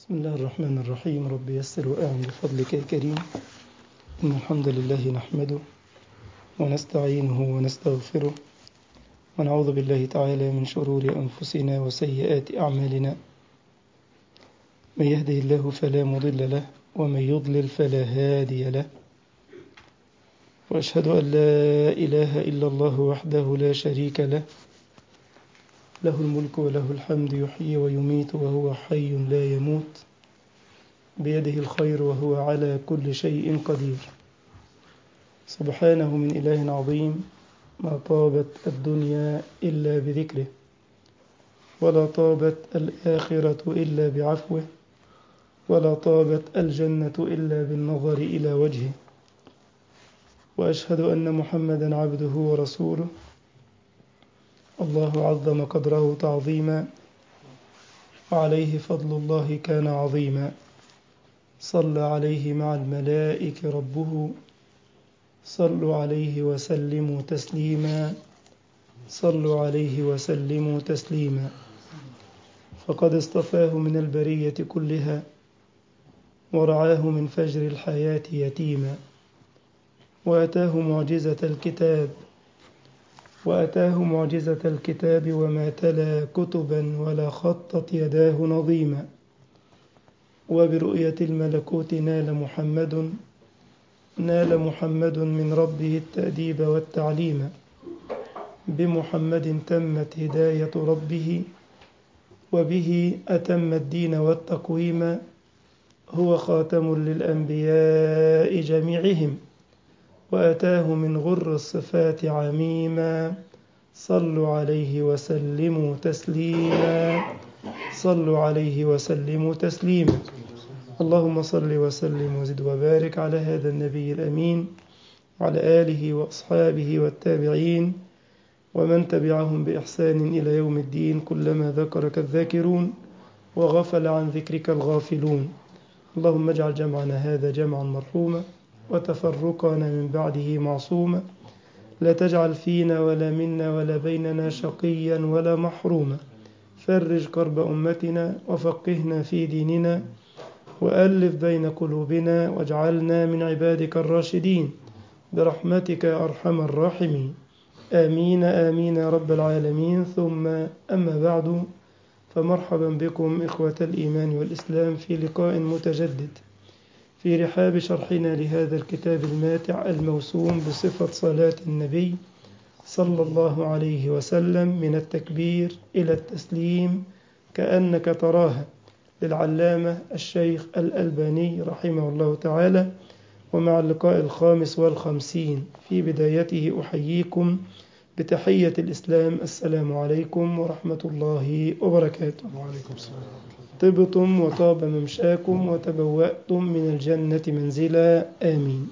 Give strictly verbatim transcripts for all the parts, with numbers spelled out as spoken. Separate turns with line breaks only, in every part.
بسم الله الرحمن الرحيم. رب يسر وأعن بفضلك يا كريم. إن الحمد لله نحمده ونستعينه ونستغفره ونعوذ بالله تعالى من شرور أنفسنا وسيئات أعمالنا. من يهده الله فلا مضل له ومن يضلل فلا هادي له، وأشهد أن لا إله إلا الله وحده لا شريك له، له الملك وله الحمد، يحيي ويميت وهو حي لا يموت، بيده الخير وهو على كل شيء قدير. سبحانه من إله عظيم، ما طابت الدنيا إلا بذكره، ولا طابت الآخرة إلا بعفوه، ولا طابت الجنة إلا بالنظر إلى وجهه. وأشهد أن محمدا عبده ورسوله، الله عظم قدره تعظيما، وعليه فضل الله كان عظيما. صلى عليه مع الملائكة ربه، صلوا عليه وسلموا تسليما، صلوا عليه وسلموا تسليما. فقد اصطفاه من البرية كلها، ورعاه من فجر الحياة يتيما، وأتاه معجزة الكتاب وأتاه معجزة الكتاب وما تلا كتبا ولا خطت يداه نظيما. وبرؤية الملكوت نال محمد نال محمد من ربه التأديب والتعليم. بمحمد تمت هداية ربه، وبه أتم الدين والتقويم. هو خاتم للأنبياء جميعهم، وأتاه من غر الصفات عميما. صلوا عليه وسلموا تسليما، صلوا عليه وسلموا تسليما. اللهم صل وسلم وزد وبارك على هذا النبي الأمين، وعلى آله وأصحابه والتابعين ومن تبعهم بإحسان إلى يوم الدين. كلما ذكرك الذاكرون وغفل عن ذكرك الغافلون. اللهم اجعل جمعنا هذا جمعا مرحوما، وتفرقنا من بعده معصوما. لا تجعل فينا ولا منا ولا بيننا شقيا ولا محروما. فرج كرب أمتنا وفقهنا في ديننا، وألف بين قلوبنا، واجعلنا من عبادك الراشدين برحمتك يا أرحم الراحمين. آمين آمين يا رب العالمين. ثم أما بعد، فمرحبا بكم إخوة الإيمان والإسلام في لقاء متجدد في رحاب شرحنا لهذا الكتاب الماتع الموسوم بصفة صلاة النبي صلى الله عليه وسلم من التكبير إلى التسليم كأنك تراها، للعلامة الشيخ الألباني رحمه الله تعالى. ومع اللقاء الخامس والخمسين في بدايته أحييكم بتحية الإسلام: السلام عليكم ورحمة الله وبركاته.
وعليكم السلام.
طبتم وطاب ممشاكم وتبوأتم من الجنة منزلا. آمين.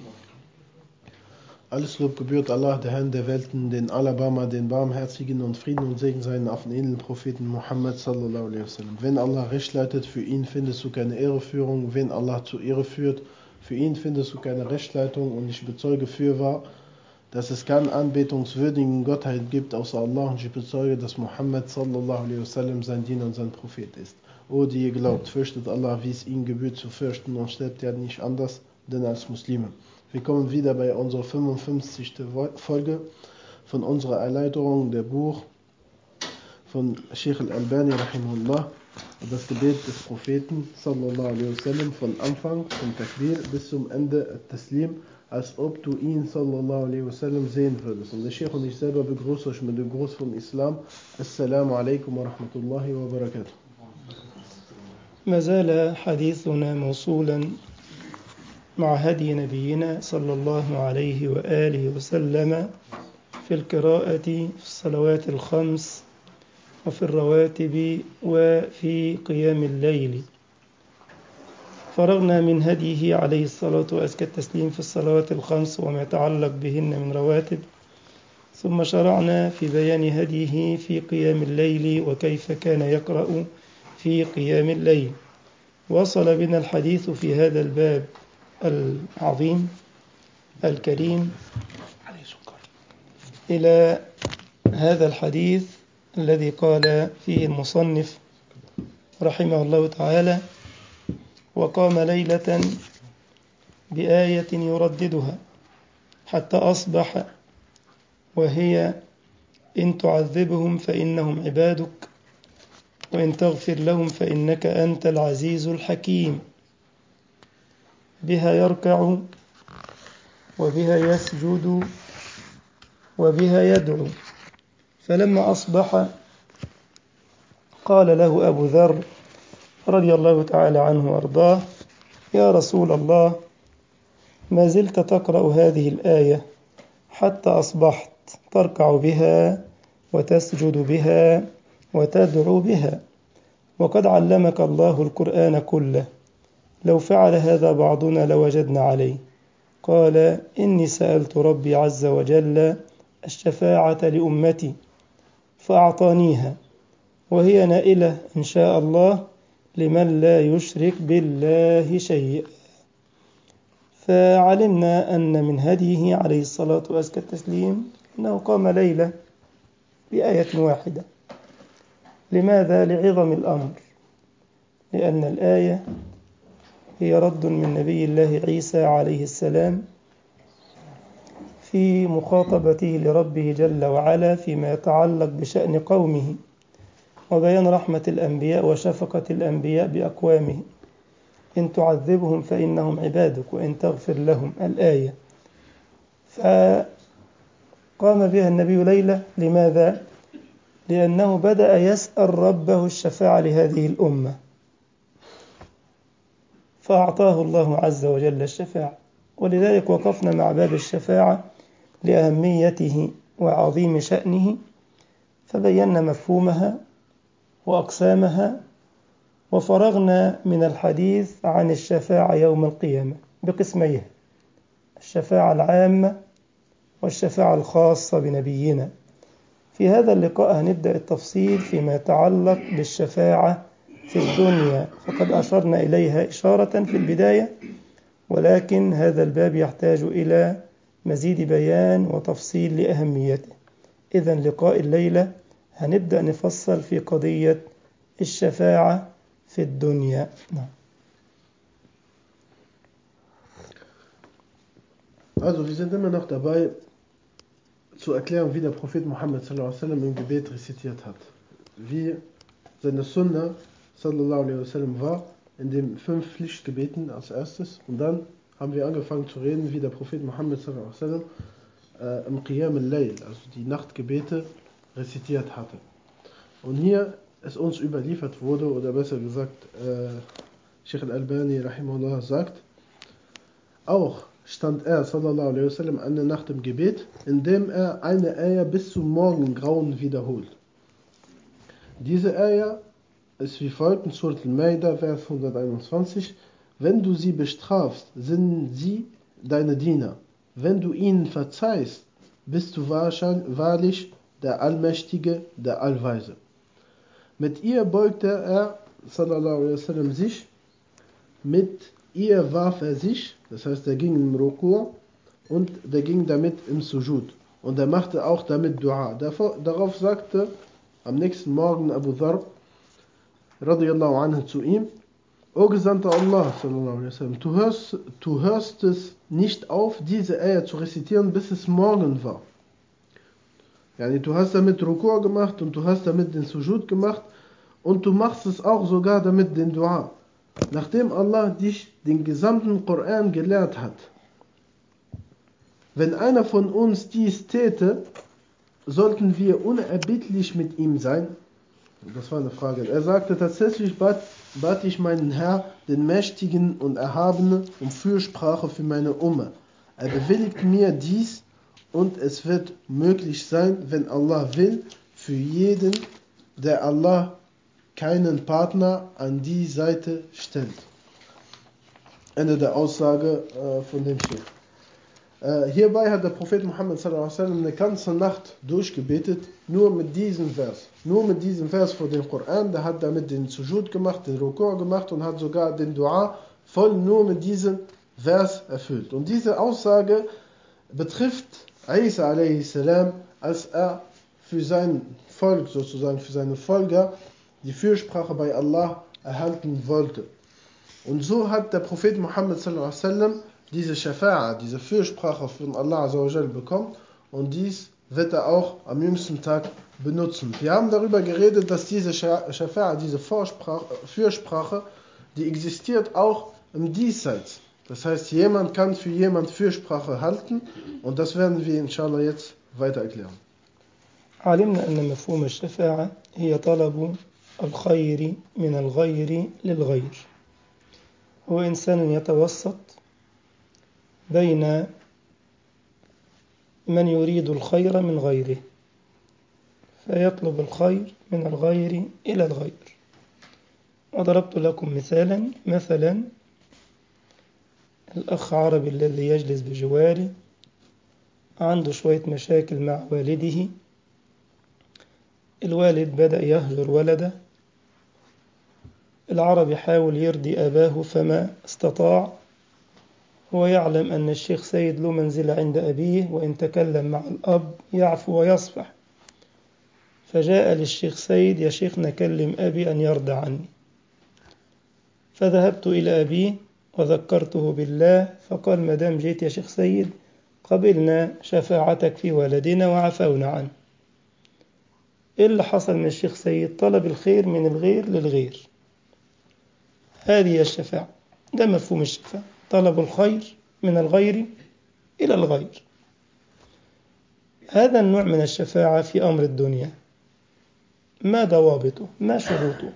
Alles Lob gebührt Allah, der Herrn der Welten, den Allerbarmer, den Barmherzigen, und Frieden und Segen seien auf den edlen Propheten Muhammad sallallahu alaihi wasallam. Wenn Allah recht leitet, für ihn findest du keine Irreführung. Wenn Allah zur Irre führt, für ihn findest du keine Rechtleitung. Und ich bezeuge fürwahr, dass es keinen anbetungswürdigen Gottheit gibt außer Allah, und ich bezeuge, dass Muhammad sallallahu alaihi wasallam sein Diener und sein Prophet ist. O die ihr glaubt, fürchtet Allah, wie es ihm gebührt zu fürchten, und sterbt ja nicht anders denn als Muslime. Wir kommen wieder bei unserer fünfundfünfzigsten Folge von unserer Erläuterung der Buch von Sheikh al-Albani rahimahullah, das Gebet des Propheten sallallahu alaihi wasallam, von Anfang vom Takbir bis zum Ende at-Taslim, als ob du ihn sallallahu alaihi wasallam sehen würdest. Und der Sheikh und ich selber begrüßen euch mit dem Gruß vom Islam: Assalamu alaikum wa rahmatullahi wa barakatuh.
ما زال حديثنا موصولا مع هدي نبينا صلى الله عليه وآله وسلم في القراءة في الصلوات الخمس وفي الرواتب وفي قيام الليل. فرغنا من هديه عليه الصلاة وأزكى التسليم في الصلوات الخمس وما يتعلق بهن من رواتب، ثم شرعنا في بيان هديه في قيام الليل وكيف كان يقرأ في قيام الليل. وصل بنا الحديث في هذا الباب العظيم الكريم إلى هذا الحديث الذي قال فيه المصنف رحمه الله تعالى: وقام ليلة بآية يرددها حتى أصبح، وهي: إن تعذبهم فإنهم عبادك وإن تغفر لهم فإنك أنت العزيز الحكيم. بها يركع وبها يسجد وبها يدعو. فلما أصبح قال له أبو ذر رضي الله تعالى عنه وأرضاه: يا رسول الله، ما زلت تقرأ هذه الآية حتى أصبحت تركع بها وتسجد بها وتدعو بها، وقد علمك الله القرآن كله، لو فعل هذا بعضنا لوجدنا عليه. قال: إني سألت ربي عز وجل الشفاعة لأمتي فأعطانيها، وهي نائلة إن شاء الله لمن لا يشرك بالله شيئا. فعلمنا أن من هديه عليه الصلاة وأزكى التسليم أنه قام ليلة بآية واحدة. لماذا؟ لعظم الأمر، لأن الآية هي رد من نبي الله عيسى عليه السلام في مخاطبته لربه جل وعلا فيما يتعلق بشأن قومه، وبيان رحمة الأنبياء وشفقة الأنبياء بأقوامهم. إن تعذبهم فإنهم عبادك وإن تغفر لهم، الآية. فقام بها النبي ليلة. لماذا؟ لأنه بدأ يسأل ربه الشفاعة لهذه الأمة، فأعطاه الله عز وجل الشفاعة. ولذلك وقفنا مع باب الشفاعة لأهميته وعظيم شأنه، فبينا مفهومها وأقسامها، وفرغنا من الحديث عن الشفاعة يوم القيامة بقسميها: الشفاعة العامة والشفاعة الخاصة بنبينا. في هذا اللقاء هنبدأ التفصيل فيما يتعلق بالشفاعة في الدنيا، فقد أشرنا إليها إشارة في البداية، ولكن هذا الباب يحتاج إلى مزيد بيان وتفصيل لأهميته. إذن لقاء الليلة هنبدأ نفصل في قضية الشفاعة في الدنيا. نعم.
Also, wir sind immer noch dabei zu erklären, wie der Prophet Muhammad sallallahu alaihi wasallam im Gebet rezitiert hat. Wie seine Sunna sallallahu alaihi wasallam war in den fünf Pflichtgebeten als erstes. Und dann haben wir angefangen zu reden, wie der Prophet Muhammad sallallahu alaihi wasallam äh, im Qiyam al-Layl, also die Nachtgebete, rezitiert hatte. Und hier es uns überliefert wurde, oder besser gesagt, äh, Sheikh al-Albani rahimahullah sagt, auch stand er sallallahu alaihi wasallam eine Nacht im Gebet, indem er eine Ayah bis zum Morgengrauen wiederholt. Diese Ayah ist wie folgt in Surat al-Maida, Vers hunderteinundzwanzig: Wenn du sie bestrafst, sind sie deine Diener. Wenn du ihnen verzeihst, bist du wahrlich der Allmächtige, der Allweise. Mit ihr beugte er sallallahu alaihi wasallam sich, mit ihr warf er sich, das heißt, er ging im Ruku' und der ging damit im Sujud. Und er machte auch damit Dua. Davor, darauf sagte am nächsten Morgen Abu Dharr radiyallahu anhu zu ihm: O Gesandter Allah sallallahu alaihi wasallam, du hörst, du hörst es nicht auf, diese Ayah zu rezitieren, bis es morgen war. Yani, du hast damit Ruku' gemacht und du hast damit den Sujud gemacht und du machst es auch sogar damit den Dua. Nachdem Allah dich den gesamten Koran gelehrt hat. Wenn einer von uns dies täte, sollten wir unerbittlich mit ihm sein? Das war eine Frage. Er sagte, tatsächlich bat, bat ich meinen Herr, den Mächtigen und Erhabenen, um Fürsprache für meine Umma. Er bewilligt mir dies und es wird möglich sein, wenn Allah will, für jeden, der Allah keinen Partner an die Seite stellt. Ende der Aussage äh, von dem Sheikh. Äh, hierbei hat der Prophet Muhammad sallallahu alaihi wasallam eine ganze Nacht durchgebetet, nur mit diesem Vers. Nur mit diesem Vers vor dem Koran. Der hat damit den Sujud gemacht, den Ruku' gemacht und hat sogar den Dua voll nur mit diesem Vers erfüllt. Und diese Aussage betrifft Isa alaihi salam, als er für sein Volk, sozusagen für seine Folger, die Fürsprache bei Allah erhalten wollte. Und so hat der Prophet Muhammad sallallahu alaihi wasallam diese Shafa'a, diese Fürsprache von Allah azza wa jal bekommen, und dies wird er auch am jüngsten Tag benutzen. Wir haben darüber geredet, dass diese Shafa'a, diese Vorsprache, Fürsprache, die existiert auch im Diesseits. Das heißt, jemand kann für jemand Fürsprache halten, und das werden wir inshallah jetzt weiter erklären.
علمنا أن مفهوم الشفاعة هي طلب الخير من الغير للغير. هو إنسان يتوسط بين من يريد الخير من غيره، فيطلب الخير من الغير إلى الغير. وضربت لكم مثالا، مثلا الأخ عربي الذي يجلس بجواري عنده شوية مشاكل مع والده. الوالد بدأ يهجر ولده، العربي حاول يرضي أباه فما استطاع. هو يعلم أن الشيخ سيد له منزلة عند أبيه، وإن تكلم مع الأب يعفو ويصفح. فجاء للشيخ سيد: يا شيخ نكلم أبي أن يرضى عني. فذهبت إلى أبيه وذكرته بالله، فقال: ما دام جيت يا شيخ سيد قبلنا شفاعتك في ولدنا وعفونا عنه. إيه اللي حصل من الشيخ سيد؟ طلب الخير من الغير للغير. هذه الشفاعة، ده مفهوم الشفاعة، طلب الخير من الغير إلى الغير. هذا النوع من الشفاعة في أمر الدنيا ما ضوابطه؟ ما شروطه؟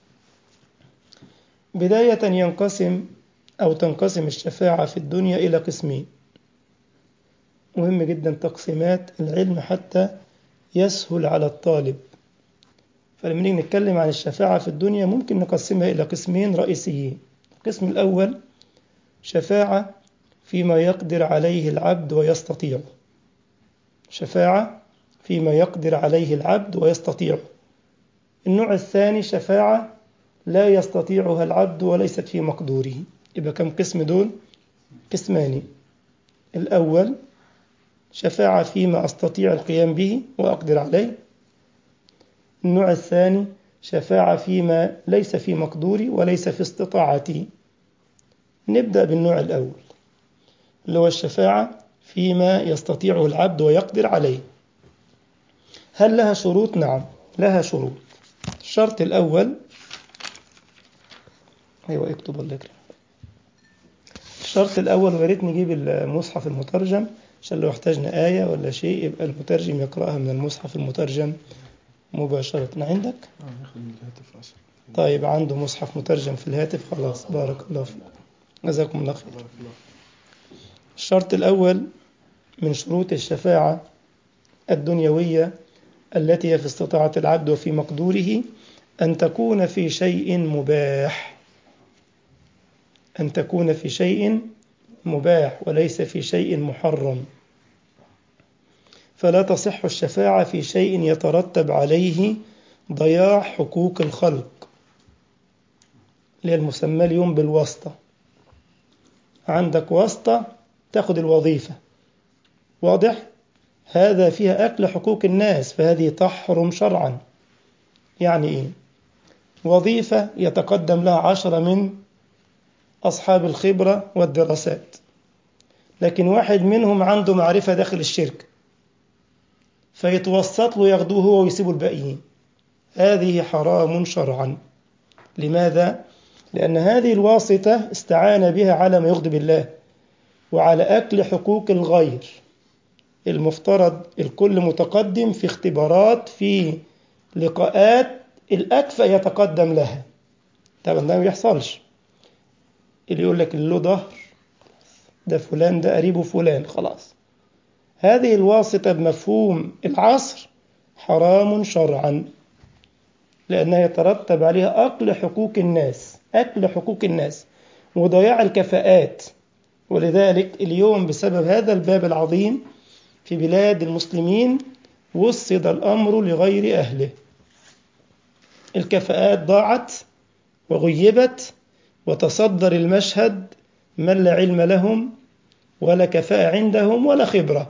بداية ينقسم أو تنقسم الشفاعة في الدنيا إلى قسمين. مهم جدا تقسيمات العلم حتى يسهل على الطالب. فلما نيجي نتكلم عن الشفاعة في الدنيا ممكن نقسمها إلى قسمين رئيسيين. القسم الأول شفاعة فيما يقدر عليه العبد ويستطيع، شفاعة فيما يقدر عليه العبد ويستطيع. النوع الثاني شفاعة لا يستطيعها العبد وليست في مقدوره. يبقى كم قسم دول؟ قسمان. الأول شفاعة فيما أستطيع القيام به وأقدر عليه. النوع الثاني شفاعة فيما ليس في مقدوري وليس في استطاعتي. نبدأ بالنوع الأول اللي هو الشفاعة فيما يستطيعه العبد ويقدر عليه. هل لها شروط؟ نعم لها شروط. الشرط الأول، أيوة اكتب الله يكرمك. الشرط الأول، وياريت نجيب المصحف المترجم عشان لو احتاجنا آية ولا شيء يبقى المترجم يقرأها من المصحف المترجم مباشرة. عندك؟ طيب عنده مصحف مترجم في الهاتف، خلاص بارك الله فيك، جزاكم الله خير. الشرط الأول من شروط الشفاعة الدنيوية التي هي في استطاعة العبد وفي مقدوره أن تكون في شيء مباح، أن تكون في شيء مباح وليس في شيء محرم. فلا تصح الشفاعة في شيء يترتب عليه ضياع حقوق الخلق، للمسمى اليوم بالواسطة. عندك واسطة تأخذ الوظيفة، واضح؟ هذا فيها أكل حقوق الناس، فهذه تحرم شرعا. يعني إيه؟ وظيفة يتقدم لها عشرة من أصحاب الخبرة والدراسات، لكن واحد منهم عنده معرفة داخل الشركة فيتوسط له ياخدوه هو ويسيبوا الباقيين. هذه حرام شرعا. لماذا؟ لأن هذه الواسطة استعان بها على ما يغضب الله وعلى أكل حقوق الغير. المفترض الكل متقدم في اختبارات، في لقاءات، الأكفأ يتقدم لها. طبعا ده ما بيحصلش. اللي يقول لك اللي له ظهر ده فلان، ده قريبه فلان، خلاص. هذه الواسطة بمفهوم العصر حرام شرعا، لأنها يترتب عليها أكل حقوق الناس، أكل حقوق الناس وضياع الكفاءات. ولذلك اليوم بسبب هذا الباب العظيم في بلاد المسلمين وصد الأمر لغير أهله. الكفاءات ضاعت وغيبت، وتصدر المشهد من لا علم لهم ولا كفاءة عندهم ولا خبرة.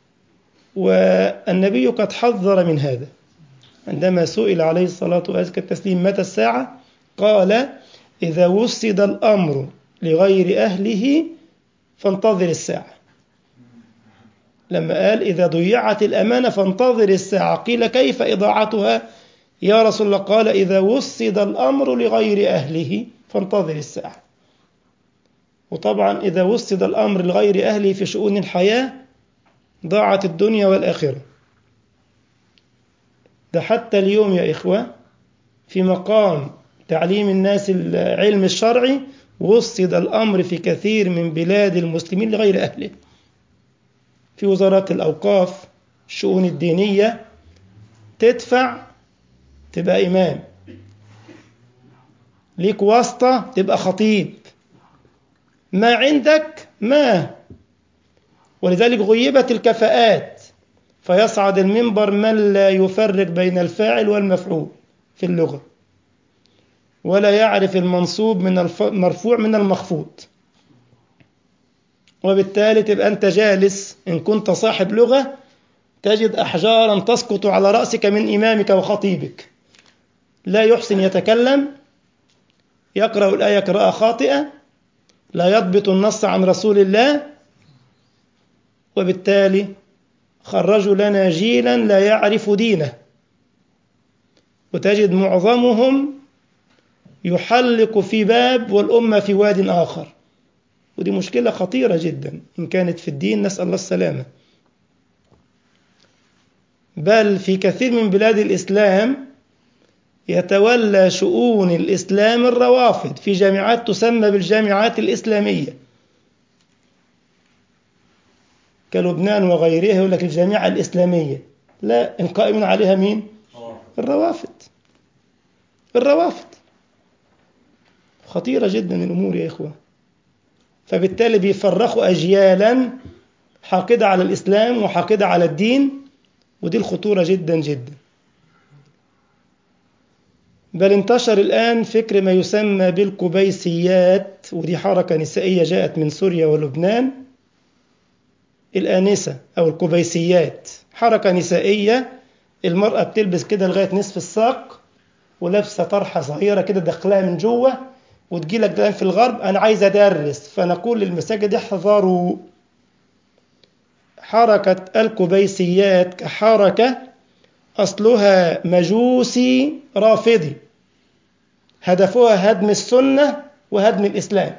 والنبي قد حذر من هذا عندما سئل عليه الصلاة والتسليم متى الساعة، قال: إذا وسد الأمر لغير أهله فانتظر الساعة. لما قال إذا ضيعت الأمانة فانتظر الساعة، قيل كيف إضاعتها يا رسول الله؟ قال إذا وسد الأمر لغير أهله فانتظر الساعة. وطبعا إذا وسد الأمر لغير أهله في شؤون الحياة ضاعت الدنيا والآخرة. ده حتى اليوم يا إخوة في مقام تعليم الناس العلم الشرعي وسد الأمر في كثير من بلاد المسلمين لغير أهله. في وزارات الأوقاف، الشؤون الدينية، تدفع تبقى إمام، ليك واسطة تبقى خطيب، ما عندك ما. ولذلك غيبت الكفاءات، فيصعد المنبر من لا يفرق بين الفاعل والمفعول في اللغة، ولا يعرف المنصوب من المرفوع من المخفوض، وبالتالي تبقى أنت جالس إن كنت صاحب لغة تجد أحجارا تسقط على رأسك من إمامك وخطيبك، لا يحسن يتكلم، يقرأ الآية قراءة خاطئة، لا يضبط النص عن رسول الله، وبالتالي خرجوا لنا جيلا لا يعرف دينه. وتجد معظمهم يحلق في باب والأمة في واد آخر، ودي مشكلة خطيرة جدا إن كانت في الدين، نسأل الله السلامة. بل في كثير من بلاد الإسلام يتولى شؤون الإسلام الروافض في جامعات تسمى بالجامعات الإسلامية كلبنان وغيرها، يقول لك الجامعة الإسلامية، لا، القائمين عليها مين؟ الروافض. الروافض خطيرة جدا الأمور يا إخوة. فبالتالي بيفرخوا أجيالا حاقدة على الإسلام وحاقدة على الدين، ودي الخطورة جدا جدا. بل انتشر الآن فكر ما يسمى بالكبيسيات، ودي حركة نسائية جاءت من سوريا ولبنان. الآنسة أو الكبيسيات حركة نسائية، المرأة بتلبس كده لغاية نصف الساق ولابسة طرحة صغيرة كده داخلها من جوه، وتجي لك الآن في الغرب أنا عايز أدرس، فنقول للمساجد احذروا. حركة الكبيسيات كحركة أصلها مجوسي رافضي، هدفها هدم السنة وهدم الإسلام.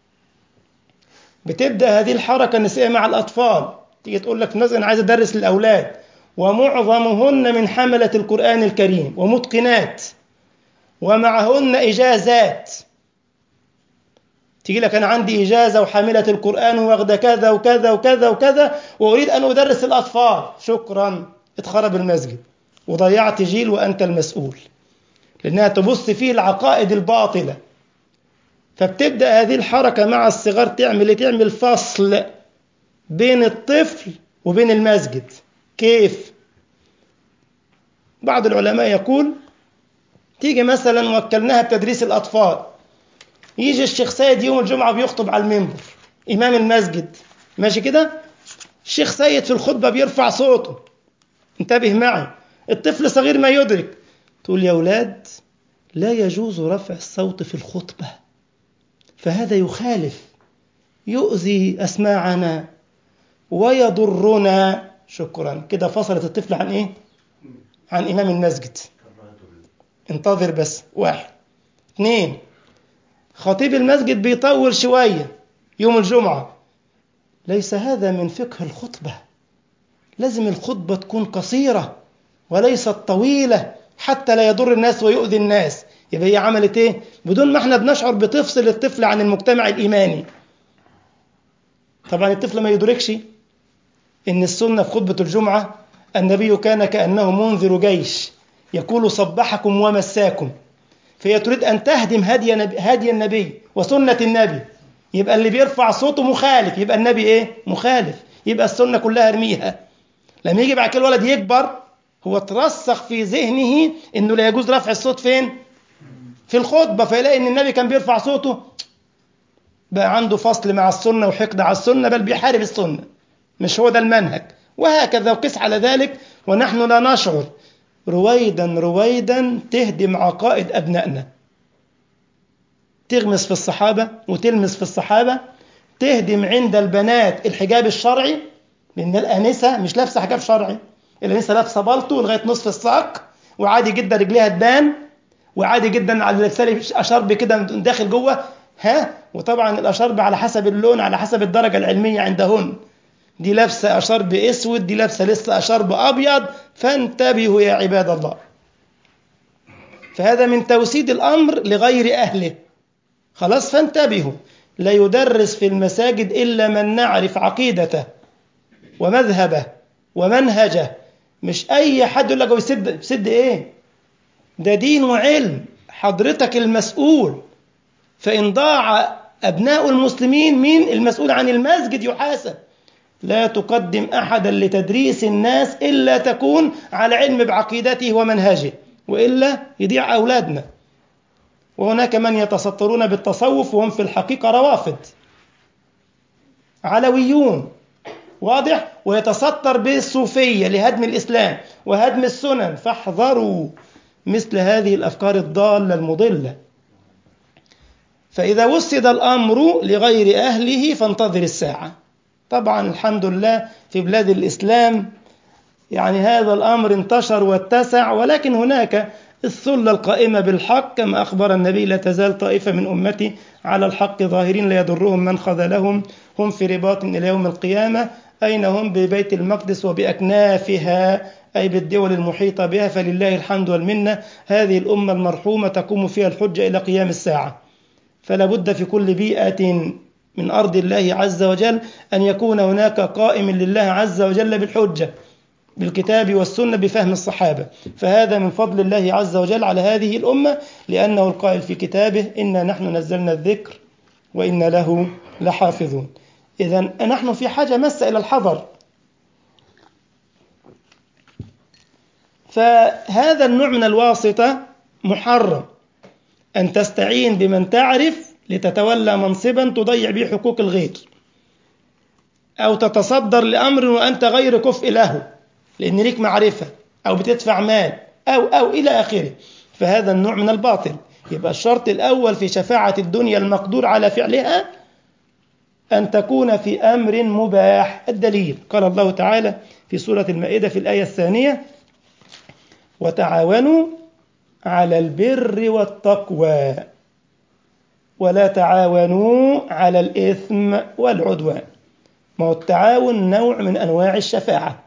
بتبدأ هذه الحركة النسائية مع الأطفال، تيجي تقول لك مثلا أنا عايز أدرس للأولاد، ومعظمهن من حملة القرآن الكريم ومتقنات ومعهن إجازات. تيجي لك أنا عندي إجازة وحاملة القرآن واخدة كذا وكذا وكذا وكذا وأريد أن أدرس الأطفال. شكرا، اتخرب المسجد وضيعت جيل وأنت المسؤول، لأنها تبص فيه العقائد الباطلة. فبتبدأ هذه الحركة مع الصغار تعمل تعمل فصل بين الطفل وبين المسجد. كيف؟ بعض العلماء يقول تيجي مثلا وكلناها بتدريس الأطفال، يجي الشيخ سيد يوم الجمعة بيخطب على المنبر إمام المسجد، ماشي كده، الشيخ سيد في الخطبة بيرفع صوته، انتبه معي، الطفل صغير ما يدرك، تقول يا أولاد لا يجوز رفع الصوت في الخطبة، فهذا يخالف، يؤذي أسماعنا ويضرنا. شكرا، كده فصلت الطفل عن إيه؟ عن إمام المسجد. انتظر بس، واحد اثنين، خطيب المسجد بيطول شوية يوم الجمعة، ليس هذا من فقه الخطبة، لازم الخطبة تكون قصيرة وليست طويلة حتى لا يضر الناس ويؤذي الناس. يبقى هي عملت ايه؟ بدون ما احنا بنشعر بتفصل الطفل عن المجتمع الإيماني. طبعا الطفل ما يدركش ان السنة في خطبة الجمعة النبي كان كأنه منذر جيش يقول صبحكم ومساكم، فهي تريد أن تهدم هدي, نبي هدي النبي وسنة النبي. يبقى اللي بيرفع صوته مخالف، يبقى النبي ايه؟ مخالف، يبقى السنة كلها ارميها. لما يجي بعد كده الولد يكبر هو ترسخ في ذهنه انه لا يجوز رفع الصوت فين؟ في الخطبة، فيلاقي ان النبي كان بيرفع صوته، بقى عنده فصل مع السنة وحقد على السنة، بل بيحارب السنة، مش هو ده المنهج. وهكذا وقس على ذلك ونحن لا نشعر، رويدا رويدا تهدم عقائد أبنائنا. تغمس في الصحابة وتلمس في الصحابة، تهدم عند البنات الحجاب الشرعي، لأن الآنسة مش لابسة حجاب شرعي، الآنسة لابسة بالطو لغاية نصف الساق، وعادي جدا رجليها تبان، وعادي جدا على لابسه أشرب كده داخل جوه، ها. وطبعا الأشرب على حسب اللون، على حسب الدرجة العلمية عندهن، دي لابسة أشرب أسود، دي لابسة لسه أشرب أبيض. فانتبهوا يا عباد الله، فهذا من توسيد الأمر لغير أهله. خلاص، فانتبهوا. لا يدرس في المساجد إلا من نعرف عقيدته ومذهبه ومنهجه، مش أي حد يقول لك يسد يسد إيه؟ ده دين وعلم، حضرتك المسؤول. فإن ضاع أبناء المسلمين، مين المسؤول عن المسجد يحاسب. لا تقدم أحدا لتدريس الناس إلا تكون على علم بعقيدته ومنهجه، وإلا يضيع أولادنا. وهناك من يتسطرون بالتصوف وهم في الحقيقة روافض علويون، واضح، ويتسطر بالصوفية لهدم الإسلام وهدم السنن. فاحذروا مثل هذه الأفكار الضالة المضلة. فإذا وسد الأمر لغير أهله فانتظر الساعة. طبعا الحمد لله في بلاد الإسلام يعني هذا الأمر انتشر واتسع، ولكن هناك الثلة القائمة بالحق، كما أخبر النبي: لا تزال طائفة من أمتي على الحق ظاهرين لا يضرهم من خذلهم، هم في رباط إلى يوم القيامة. أين هم؟ ببيت المقدس وبأكنافها، أي بالدول المحيطة بها. فلله الحمد والمنة، هذه الأمة المرحومة تقوم فيها الحجة إلى قيام الساعة. فلا بد في كل بيئة من أرض الله عز وجل أن يكون هناك قائم لله عز وجل بالحجة بالكتاب والسنة بفهم الصحابة. فهذا من فضل الله عز وجل على هذه الأمة، لأنه القائل في كتابه: إنا نحن نزلنا الذكر وإنا له لحافظون. إذن نحن في حاجة مسة إلى الحذر. فهذا النوع من الواسطة محرم، أن تستعين بمن تعرف لتتولى منصبا تضيع به حقوق الغير، أو تتصدر لأمر وأنت غير كفء له لأن ليك معرفة، أو بتدفع مال، أو أو إلى آخره. فهذا النوع من الباطل. يبقى الشرط الأول في شفاعة الدنيا المقدور على فعلها أن تكون في أمر مباح. الدليل قال الله تعالى في سورة المائدة في الآية الثانية: وتعاونوا على البر والتقوى ولا تعاونوا على الإثم والعدوان. ما هو التعاون نوع من أنواع الشفاعة.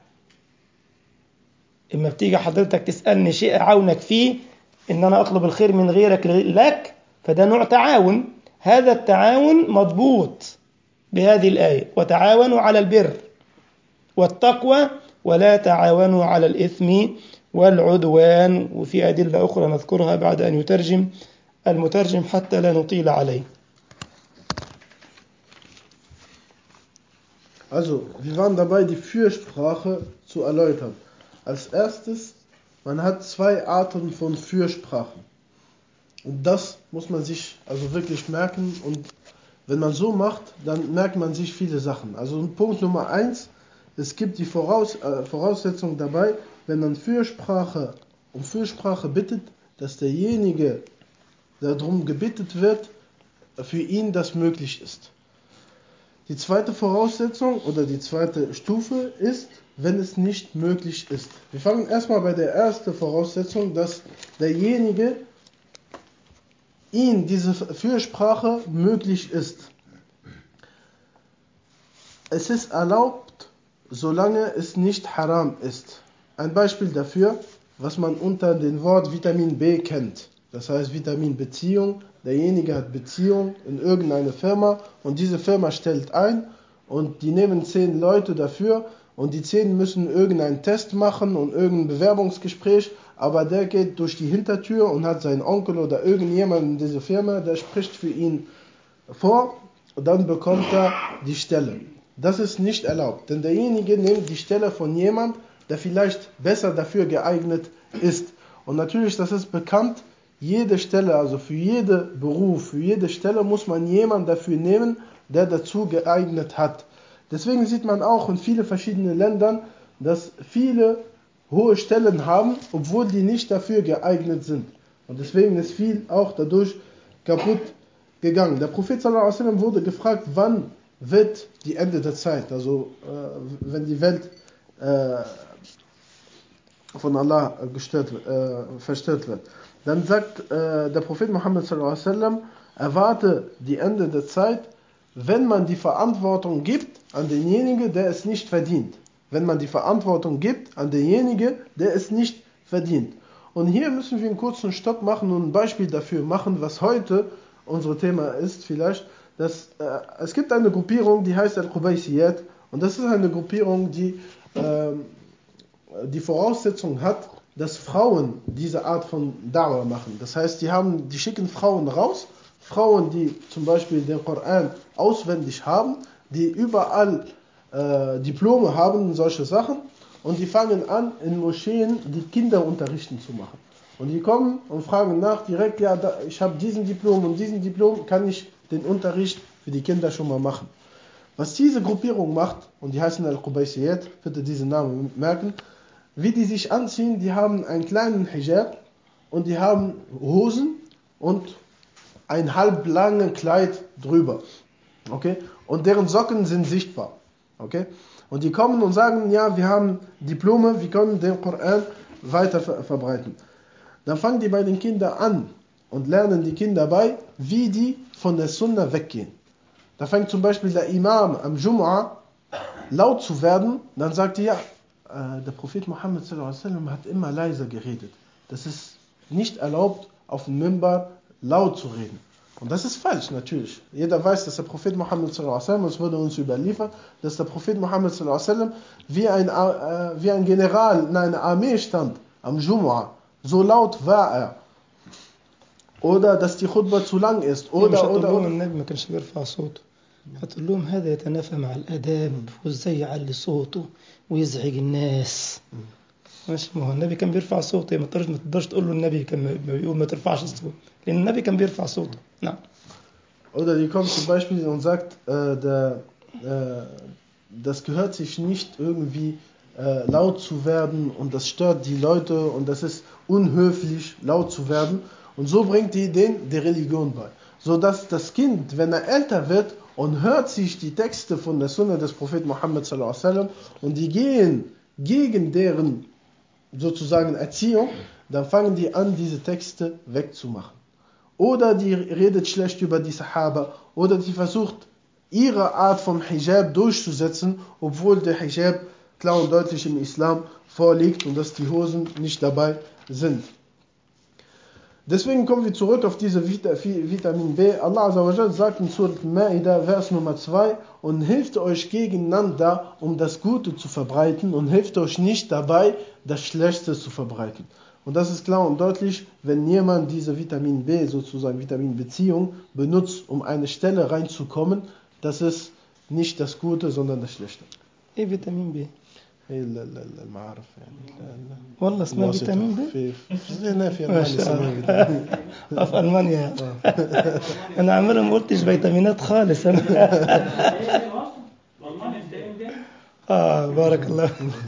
إما بتيجي حضرتك تسألني شيء أعاونك فيه، إن أنا أطلب الخير من غيرك لك، فده نوع تعاون. هذا التعاون مضبوط بهذه الآية: وتعاونوا على البر والتقوى ولا تعاونوا على الإثم والعدوان. وفي أدلة أخرى نذكرها بعد أن يترجم المترجم حتى لا نطيل عليه.
Also, wir waren dabei, die Fürsprache zu erläutern. Als erstes, man hat zwei Arten von Fürsprachen. Und das muss man sich also wirklich merken. Und wenn man so macht, dann merkt man sich viele Sachen. Also Punkt Nummer eins, es gibt die Voraus, äh, Voraussetzung dabei, wenn man Fürsprache um Fürsprache bittet, dass derjenige, der darum gebeten wird, für ihn das möglich ist. Die zweite Voraussetzung oder die zweite Stufe ist, wenn es nicht möglich ist. Wir fangen erstmal bei der ersten Voraussetzung, dass derjenige, ihm diese Fürsprache möglich ist. Es ist erlaubt, solange es nicht haram ist. Ein Beispiel dafür, was man unter dem Wort Vitamin B kennt. Das heißt Vitamin Beziehung. Derjenige hat Beziehung in irgendeine Firma und diese Firma stellt ein und die nehmen zehn Leute dafür und die zehn müssen irgendeinen Test machen und irgendein Bewerbungsgespräch, aber der geht durch die Hintertür und hat seinen Onkel oder irgendjemand in dieser Firma, der spricht für ihn vor und dann bekommt er die Stelle. Das ist nicht erlaubt, denn derjenige nimmt die Stelle von jemand, der vielleicht besser dafür geeignet ist. Und natürlich, das ist bekannt, jede Stelle, also für jeden Beruf, für jede Stelle muss man jemanden dafür nehmen, der dazu geeignet hat. Deswegen sieht man auch in vielen verschiedenen Ländern, dass viele hohe Stellen haben, obwohl die nicht dafür geeignet sind. Und deswegen ist viel auch dadurch kaputt gegangen. Der Prophet sallallahu alaihi wasallam wurde gefragt, wann wird die Ende der Zeit, also äh, wenn die Welt äh, von Allah gestört, äh, verstört wird. Dann sagt äh, der Prophet Muhammad sallallahu alaihi wasallam, erwarte die Ende der Zeit, wenn man die Verantwortung gibt an denjenigen, der es nicht verdient. Wenn man die Verantwortung gibt an denjenigen, der es nicht verdient. Und hier müssen wir einen kurzen Stopp machen und ein Beispiel dafür machen, was heute unser Thema ist vielleicht. Dass, äh, es gibt eine Gruppierung, die heißt Al-Qubaysiyat, und das ist eine Gruppierung, die äh, die Voraussetzung hat, dass Frauen diese Art von Da'wah machen. Das heißt, die, haben, die schicken Frauen raus, Frauen, die zum Beispiel den Koran auswendig haben, die überall äh, Diplome haben und solche Sachen, und die fangen an, in Moscheen die Kinder unterrichten zu machen. Und die kommen und fragen nach direkt, ja, da, ich habe diesen Diplom und diesen Diplom, kann ich den Unterricht für die Kinder schon mal machen. Was diese Gruppierung macht, und die heißen Al-Qubaysiyat, bitte diesen Namen merken, wie die sich anziehen, die haben einen kleinen Hijab und die haben Hosen und ein halblanges Kleid drüber. Okay? Und deren Socken sind sichtbar. Okay? Und die kommen und sagen, ja, wir haben Diplome, wir können den Koran weiter ver- verbreiten. Dann fangen die bei den Kindern an und lernen die Kinder bei, wie die von der Sunna weggehen. Da fängt zum Beispiel der Imam am Jum'a laut zu werden, dann sagt er, ja, äh, der Prophet Muhammad sallallahu alaihi wasallam hat immer leiser geredet. Das ist nicht erlaubt, auf dem Minbar laut zu reden. Und das ist falsch, natürlich. Jeder weiß, dass der Prophet Muhammad sallallahu alaihi wasallam, es wurde uns überliefert, dass der Prophet Muhammad sallallahu alaihi wasallam wie ein, äh, wie ein General in einer Armee stand am Jum'a. So laut war er. Oder dass die Khutbah zu lang ist. Oder, oder, oder.
النبي ما كانش بيرفع صوته. هتقول لهم هذا يتنافى مع الآداب وازاي يعلي صوته ويزعج الناس. ماشي، ما هو النبي كان بيرفع صوته، ما تقدرش ما تقدرش تقول له النبي كان بيقول ما ترفعش الصوت، لأن النبي كان بيرفع صوته. نعم.
Oder die kommt zum Beispiel und sagt, äh, der, äh, das gehört sich nicht irgendwie äh, laut zu werden und das stört die Leute und das ist unhöflich, laut zu werden. Und so bringt die denen die Religion bei. So dass das Kind, wenn er älter wird und hört sich die Texte von der Sunna des Propheten Muhammad sallallahu alaihi wasallam und die gehen gegen deren sozusagen Erziehung, dann fangen die an, diese Texte wegzumachen. Oder die redet schlecht über die Sahaba, oder die versucht, ihre Art von Hijab durchzusetzen, obwohl der Hijab klar und deutlich im Islam vorliegt und dass die Hosen nicht dabei sind. Deswegen kommen wir zurück auf diese Vitamin B. Allah Azza wa Jalla sagt in Surat Al-Ma'idah, Vers Nummer zwei, und hilft euch gegeneinander, um das Gute zu verbreiten, und hilft euch nicht dabei, das Schlechte zu verbreiten. Und das ist klar und deutlich, wenn jemand diese Vitamin B, sozusagen Vitaminbeziehung, benutzt, um eine Stelle reinzukommen, das ist nicht das Gute, sondern das Schlechte.
ايه فيتامين بي؟
المعارف يعني
والله اسمها فيتامين بي؟
في هنا في
ما
المانيا
شاء
يسموها
الله.
فيتامين
في ألمانيا. أنا عمال ما قلتش فيتامينات خالص أنا. آه بارك الله.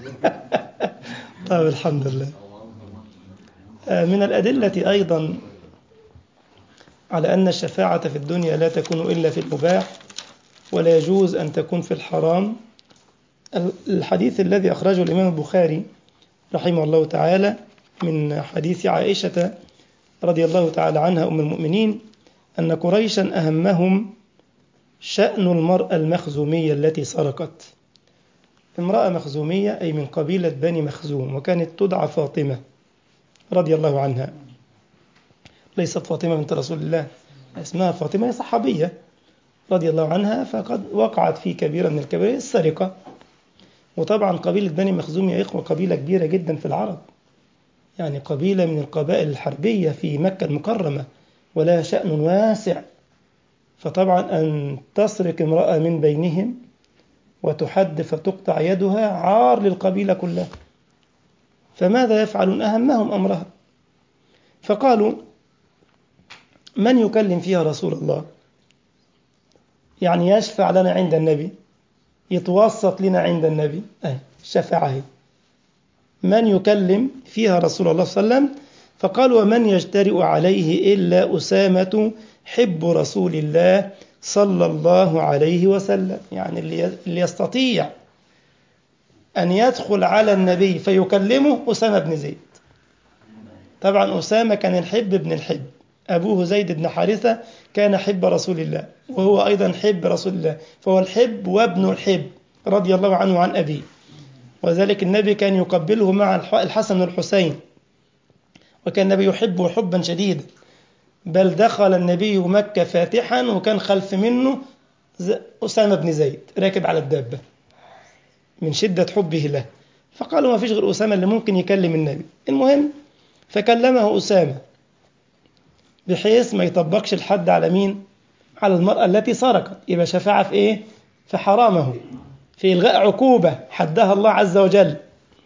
طيب الحمد لله. آه من الأدلة أيضا على أن الشفاعة في الدنيا لا تكون إلا في المباح ولا يجوز أن تكون في الحرام الحديث الذي أخرجه الإمام البخاري رحمه الله تعالى من حديث عائشة رضي الله تعالى عنها أم المؤمنين أن قريشا أهمهم شأن المرأة المخزومية التي سرقت. امرأة مخزومية أي من قبيلة بني مخزوم، وكانت تدعى فاطمة رضي الله عنها، ليست فاطمة بنت رسول الله، اسمها فاطمة، صحابية رضي الله عنها، فقد وقعت في كبيرة من الكبائر السرقة. وطبعا قبيلة بني مخزوم يا إخوة قبيلة كبيرة جدا في العرب، يعني قبيلة من القبائل الحربية في مكة المكرمة ولها شأن واسع. فطبعا أن تسرق امرأة من بينهم وتحد فتقطع يدها عار للقبيلة كلها. فماذا يفعلون؟ أهمهم أمرها، فقالوا من يكلم فيها رسول الله، يعني يشفع لنا عند النبي، يتوسط لنا عند النبي، أي شفعه، من يكلم فيها رسول الله صلى الله عليه وسلم. فقال ومن يجترئ عليه إلا أسامة حب رسول الله صلى الله عليه وسلم. يعني اللي يستطيع أن يدخل على النبي فيكلمه أسامة بن زيد. طبعا أسامة كان الحب ابن الحب، أبوه زيد بن حارثة كان حب رسول الله، وهو أيضا حب رسول الله، فهو الحب وابن الحب رضي الله عنه وعن أبيه. وذلك النبي كان يقبله مع الحسن والحسين، وكان النبي يحبه حبا شديدا، بل دخل النبي مكة فاتحا وكان خلف منه أسامة بن زيد راكب على الدابة من شدة حبه له، فقالوا ما فيش غير أسامة اللي ممكن يكلم النبي. المهم فكلمه أسامة بحيث ما يطبقش الحد على مين؟ على المرأة التي سرقت، يبقى شفاعة في إيه؟ في حرامه، في إلغاء عقوبة حدها الله عز وجل.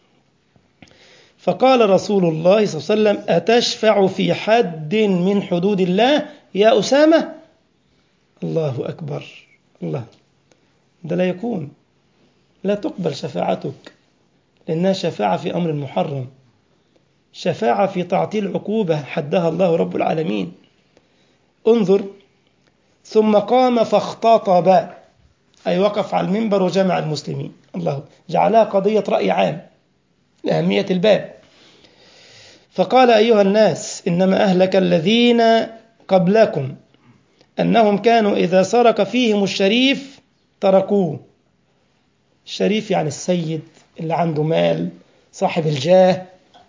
فقال رسول الله صلى الله عليه وسلم: أتشفع في حد من حدود الله يا أسامة؟ الله أكبر، الله، ده لا يكون، لا تقبل شفاعتك، لأنها شفاعة في أمر محرم، شفاعة في تعطيل عقوبة حدها الله رب العالمين. انظر، ثم قام فاختطب، أي وقف على المنبر وجمع المسلمين، الله، جعلها قضية رأي عام لأهمية الباب. فقال: أيها الناس، إنما أهلك الذين قبلكم أنهم كانوا إذا سرق فيهم الشريف تركوه. الشريف يعني السيد اللي عنده مال، صاحب الجاه،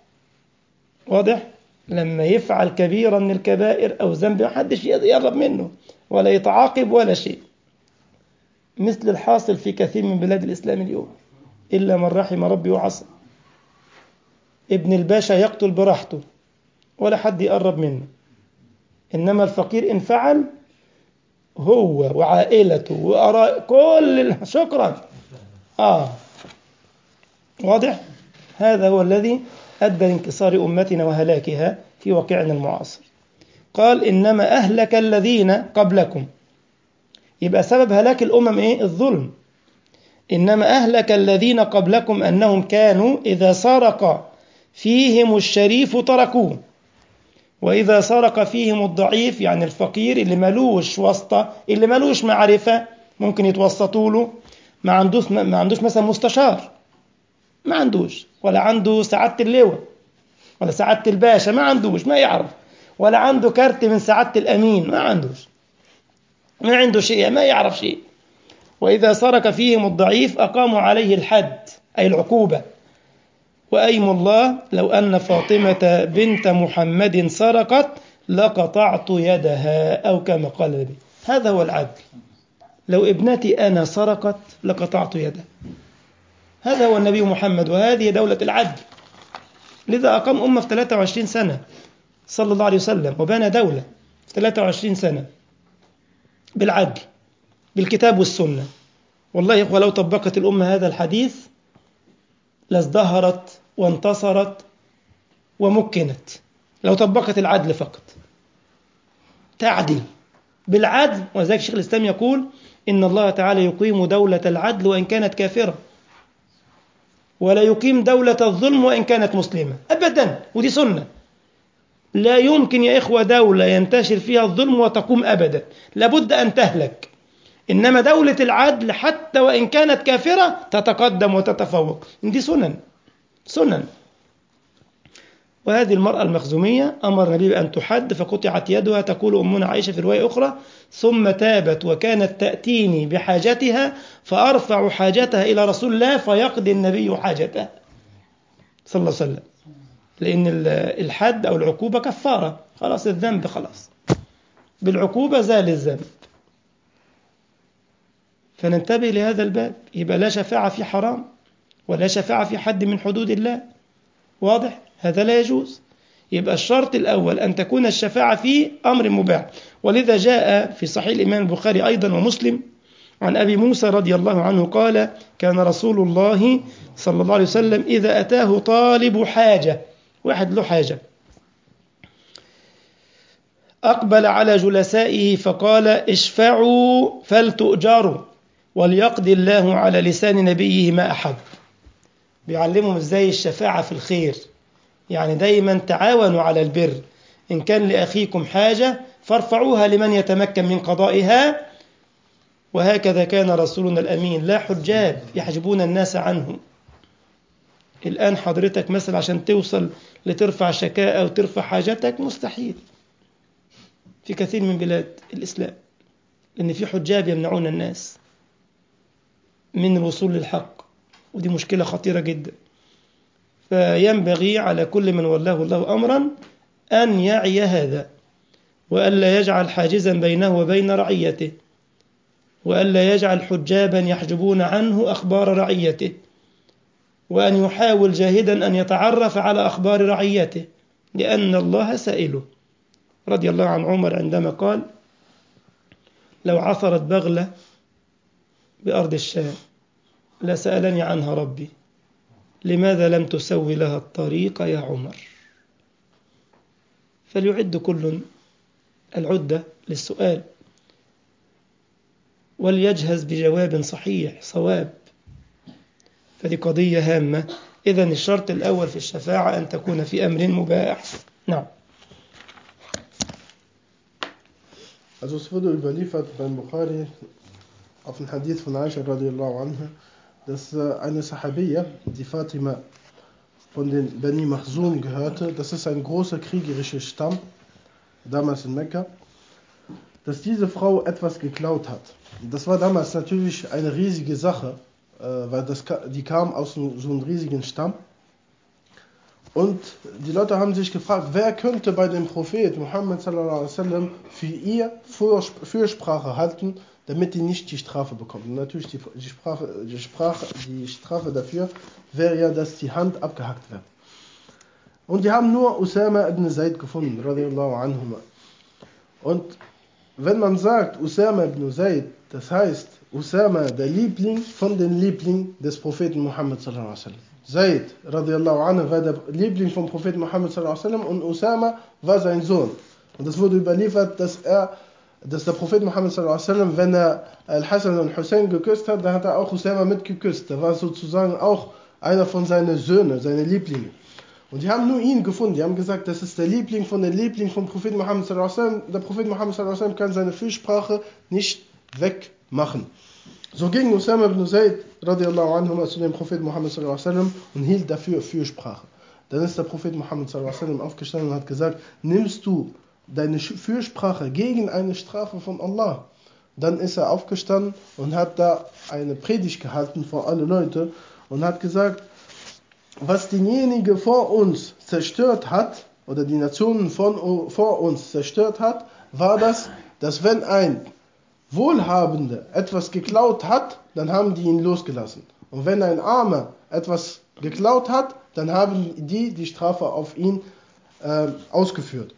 واضح؟ لما يفعل كبيرة من الكبائر أو ذنب ما حدش يقرب منه ولا يتعاقب ولا شيء، مثل الحاصل في كثير من بلاد الإسلام اليوم إلا من رحم ربي وعصى. ابن الباشا يقتل براحته ولا حد يقرب منه، إنما الفقير إن فعل هو وعائلته وأراء كل شكرا. آه واضح؟ هذا هو الذي أدى لانكسار أمتنا وهلاكها في واقعنا المعاصر. قال: إنما أهلك الذين قبلكم، يبقى سبب هلاك الأمم إيه؟ الظلم. إنما أهلك الذين قبلكم أنهم كانوا إذا سرق فيهم الشريف تركوه، وإذا سرق فيهم الضعيف يعني الفقير اللي ملوش واسطة، اللي ملوش معرفة ممكن يتوسطوا له، ما عندوش ما عندوش مثلا مستشار، ما عندوش، ولا عنده سعادة اللواء ولا سعادة الباشا، ما عندوش، ما يعرف، ولا عنده كارت من سعادة الأمين، ما عندوش، ما عنده شيء، ما يعرف شيء. وإذا سرق فيهم الضعيف أقاموا عليه الحد، أي العقوبة. وأيم الله لو أن فاطمة بنت محمد سرقت لقطعت يدها، أو كما قال النبي. هذا هو العدل، لو ابنتي أنا سرقت لقطعت يدها. هذا هو النبي محمد، وهذه دولة العدل. لذا أقام أمة في ثلاثة وعشرين سنة صلى الله عليه وسلم، وبنى دولة في ثلاثة وعشرين سنة بالعدل بالكتاب والسنة. والله يا إخوة لو طبقت الأمة هذا الحديث لازدهرت وانتصرت ومكنت، لو طبقت العدل فقط، تعدل بالعدل. وذلك شيخ الإسلام يقول: إن الله تعالى يقيم دولة العدل وإن كانت كافرة، ولا يقيم دولة الظلم وإن كانت مسلمة أبدا، ودي سنة. لا يمكن يا إخوة دولة ينتشر فيها الظلم وتقوم أبدا، لابد أن تهلك. إنما دولة العدل حتى وإن كانت كافرة تتقدم وتتفوق، دي سنن سنن. وهذه المرأة المخزومية أمر النبي بأن تحد فقطعت يدها. تقول أمنا عائشة في رواية أخرى: ثم تابت وكانت تأتيني بحاجتها فأرفع حاجتها إلى رسول الله فيقضي النبي حاجتها صلى الله عليه وسلم، لأن الحد أو العقوبة كفارة، خلاص الذنب خلاص، بالعقوبة زال الذنب. فننتبه لهذا الباب. يبقى لا شفاعة في حرام ولا شفاعة في حد من حدود الله، واضح؟ هذا لا يجوز. يبقى الشرط الأول أن تكون الشفاعة في أمر مباح. ولذا جاء في صحيح الإمام البخاري أيضا ومسلم عن أبي موسى رضي الله عنه قال: كان رسول الله صلى الله عليه وسلم إذا أتاه طالب حاجة، واحد له حاجة، أقبل على جلسائه فقال: اشفعوا فلتؤجروا وليقضي الله على لسان نبيه ما أحب. بيعلمهم إزاي الشفاعة في الخير، يعني دايما تعاونوا على البر. إن كان لأخيكم حاجة فارفعوها لمن يتمكن من قضائها. وهكذا كان رسولنا الأمين، لا حجاب يحجبون الناس عنه. الآن حضرتك مثلا عشان توصل لترفع شكاء أو ترفع حاجتك مستحيل في كثير من بلاد الإسلام، لأن في حجاب يمنعون الناس من الوصول للحق، ودي مشكلة خطيرة جدا. فينبغي على كل من ولاه الله أمرا أن يعي هذا، وألا يجعل حاجزا بينه وبين رعيته، وألا يجعل حجابا يحجبون عنه أخبار رعيته، وأن يحاول جاهدا أن يتعرف على أخبار رعيته، لأن الله سائله. رضي الله عن عمر عندما قال: لو عثرت بغلة بأرض الشام لسألني عنها ربي، لماذا لم تسوي لها الطريق يا عمر؟ فليعد كل العدة للسؤال، وليجهز بجواب صحيح صواب. فدي قضية هامة. إذن الشرط الأول في الشفاعة أن تكون في أمر مباح. نعم.
Also es wurde überliefert beim Bukhari auf den Hadith von Aisha radiallahu anha, dass eine Sahabiya, die Fatima von den Bani Makhzum gehörte, das ist ein großer kriegerischer Stamm, damals in Mekka, dass diese Frau etwas geklaut hat. Das war damals natürlich eine riesige Sache, weil das, die kam aus so einem riesigen Stamm. Und die Leute haben sich gefragt, wer könnte bei dem Prophet Muhammad sallallahu alaihi wasallam für ihr Fürsprache halten, damit die nicht die Strafe bekommt. Und natürlich die, die, Sprache, die, Sprache, die Strafe dafür wäre ja, dass die Hand abgehackt wird. Und die haben nur Usama ibn Zayd gefunden, radiallahu anhuma. Und wenn man sagt Usama ibn Zayd, das heißt Usama, der Liebling von den Lieblingen des Propheten Muhammad sallallahu alaihi wasallam. Zayd radiallahu anhu war der Liebling vom Propheten Muhammad sallallahu alaihi wasallam und Usama war sein Sohn. Und es wurde überliefert, dass er, dass der Prophet Muhammad sallallahu alaihi wasallam, wenn er Al-Hassan und Hussein geküsst hat, dann hat er auch Usama mitgeküsst. Der war sozusagen auch einer von seinen Söhnen, seine Lieblinge. Und die haben nur ihn gefunden. Die haben gesagt, das ist der Liebling von den Lieblingen vom Propheten Muhammad sallallahu alaihi wasallam. Der Prophet Muhammad sallallahu alaihi wasallam kann seine Fürsprache nicht wegmachen. So ging Usama ibn Zayd radiallahu anhu zu dem Propheten Muhammad sallallahu alaihi wasallam und hielt dafür Fürsprache. Dann ist der Prophet Muhammad sallallahu alaihi wasallam aufgestanden und hat gesagt: Nimmst du deine Fürsprache gegen eine Strafe von Allah? Dann ist er aufgestanden und hat da eine Predigt gehalten vor alle Leute und hat gesagt, was diejenige vor uns zerstört hat, oder die Nationen von, vor uns zerstört hat, war das, dass wenn ein Wohlhabender etwas geklaut hat, dann haben die ihn losgelassen. Und wenn ein Armer etwas geklaut hat, dann haben die die Strafe auf ihn äh, ausgeführt.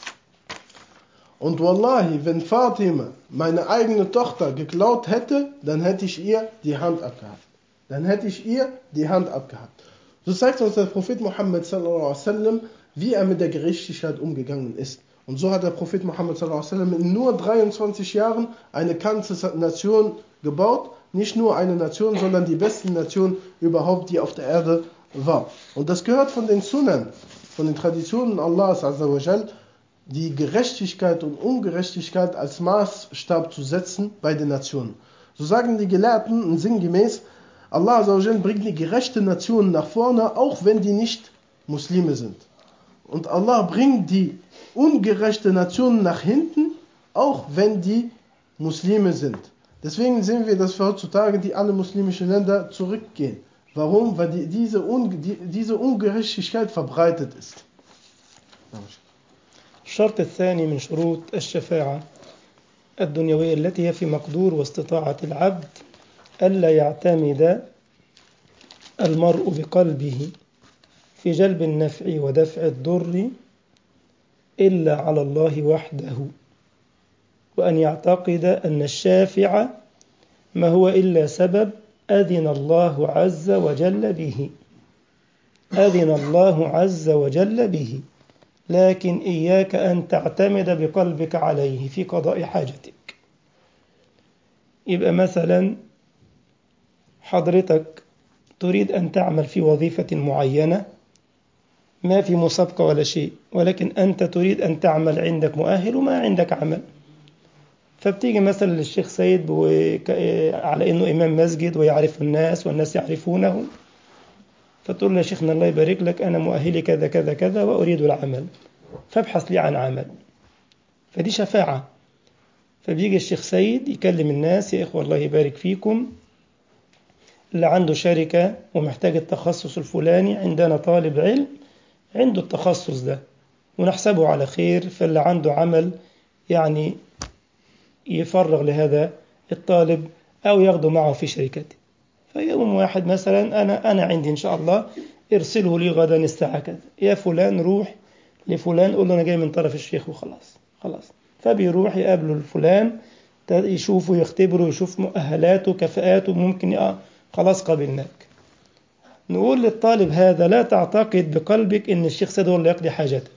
Und Wallahi, wenn Fatima meine eigene Tochter geklaut hätte, dann hätte ich ihr die Hand abgehackt. Dann hätte ich ihr die Hand abgehackt. So zeigt uns der Prophet Muhammad sallallahu alaihi wasallam, wie er mit der Gerechtigkeit umgegangen ist. Und so hat der Prophet Muhammad sallallahu alaihi wasallam in nur dreiundzwanzig Jahren eine ganze Nation gebaut. Nicht nur eine Nation, sondern die beste Nation überhaupt, die auf der Erde war. Und das gehört von den Sunnen, von den Traditionen Allahs azza wa jal, die Gerechtigkeit und Ungerechtigkeit als Maßstab zu setzen bei den Nationen. So sagen die Gelehrten sinngemäß, Allah azza wa jal bringt die gerechte Nationen nach vorne, auch wenn die nicht Muslime sind. Und Allah bringt die ungerechte Nationen nach hinten, auch wenn die Muslime sind. Deswegen sehen wir, dass heutzutage die alle muslimischen Länder zurückgehen. Warum? Weil die, diese, Un, die, diese Ungerechtigkeit verbreitet ist.
الشرط الثاني من شروط الشفاعة الدنيوية التي هي في مقدور واستطاعة العبد ألا يعتمد المرء بقلبه في جلب النفع ودفع الضر إلا على الله وحده، وأن يعتقد أن الشافع ما هو إلا سبب أذن الله عز وجل به أذن الله عز وجل به لكن إياك أن تعتمد بقلبك عليه في قضاء حاجتك. يبقى مثلا حضرتك تريد أن تعمل في وظيفة معينة ما في مسابقة ولا شيء، ولكن أنت تريد أن تعمل، عندك مؤهل وما عندك عمل. فبتيجي مثلا للشيخ سيد على أنه إمام مسجد ويعرف الناس والناس يعرفونه، فتقول له يا شيخنا الله يبارك لك، أنا مؤهلي كذا كذا كذا وأريد العمل، فابحث لي عن عمل. فدي شفاعة. فبيجي الشيخ سيد يكلم الناس: يا إخوة الله يبارك فيكم، اللي عنده شركة ومحتاج التخصص الفلاني، عندنا طالب علم عنده التخصص ده ونحسبه على خير، فاللي عنده عمل يعني يفرغ لهذا الطالب أو ياخده معه في شركته. فيوم واحد مثلا أنا أنا عندي إن شاء الله، ارسله لي غدا الساعة كذا، يا فلان روح لفلان قول له أنا جاي من طرف الشيخ وخلاص خلاص. فبيروح يقابله الفلان، يشوفه يختبره يشوف مؤهلاته كفاءاته، ممكن يقع خلاص قبلناك. نقول للطالب هذا: لا تعتقد بقلبك إن الشيخ سيد هو اللي يقضي حاجتك.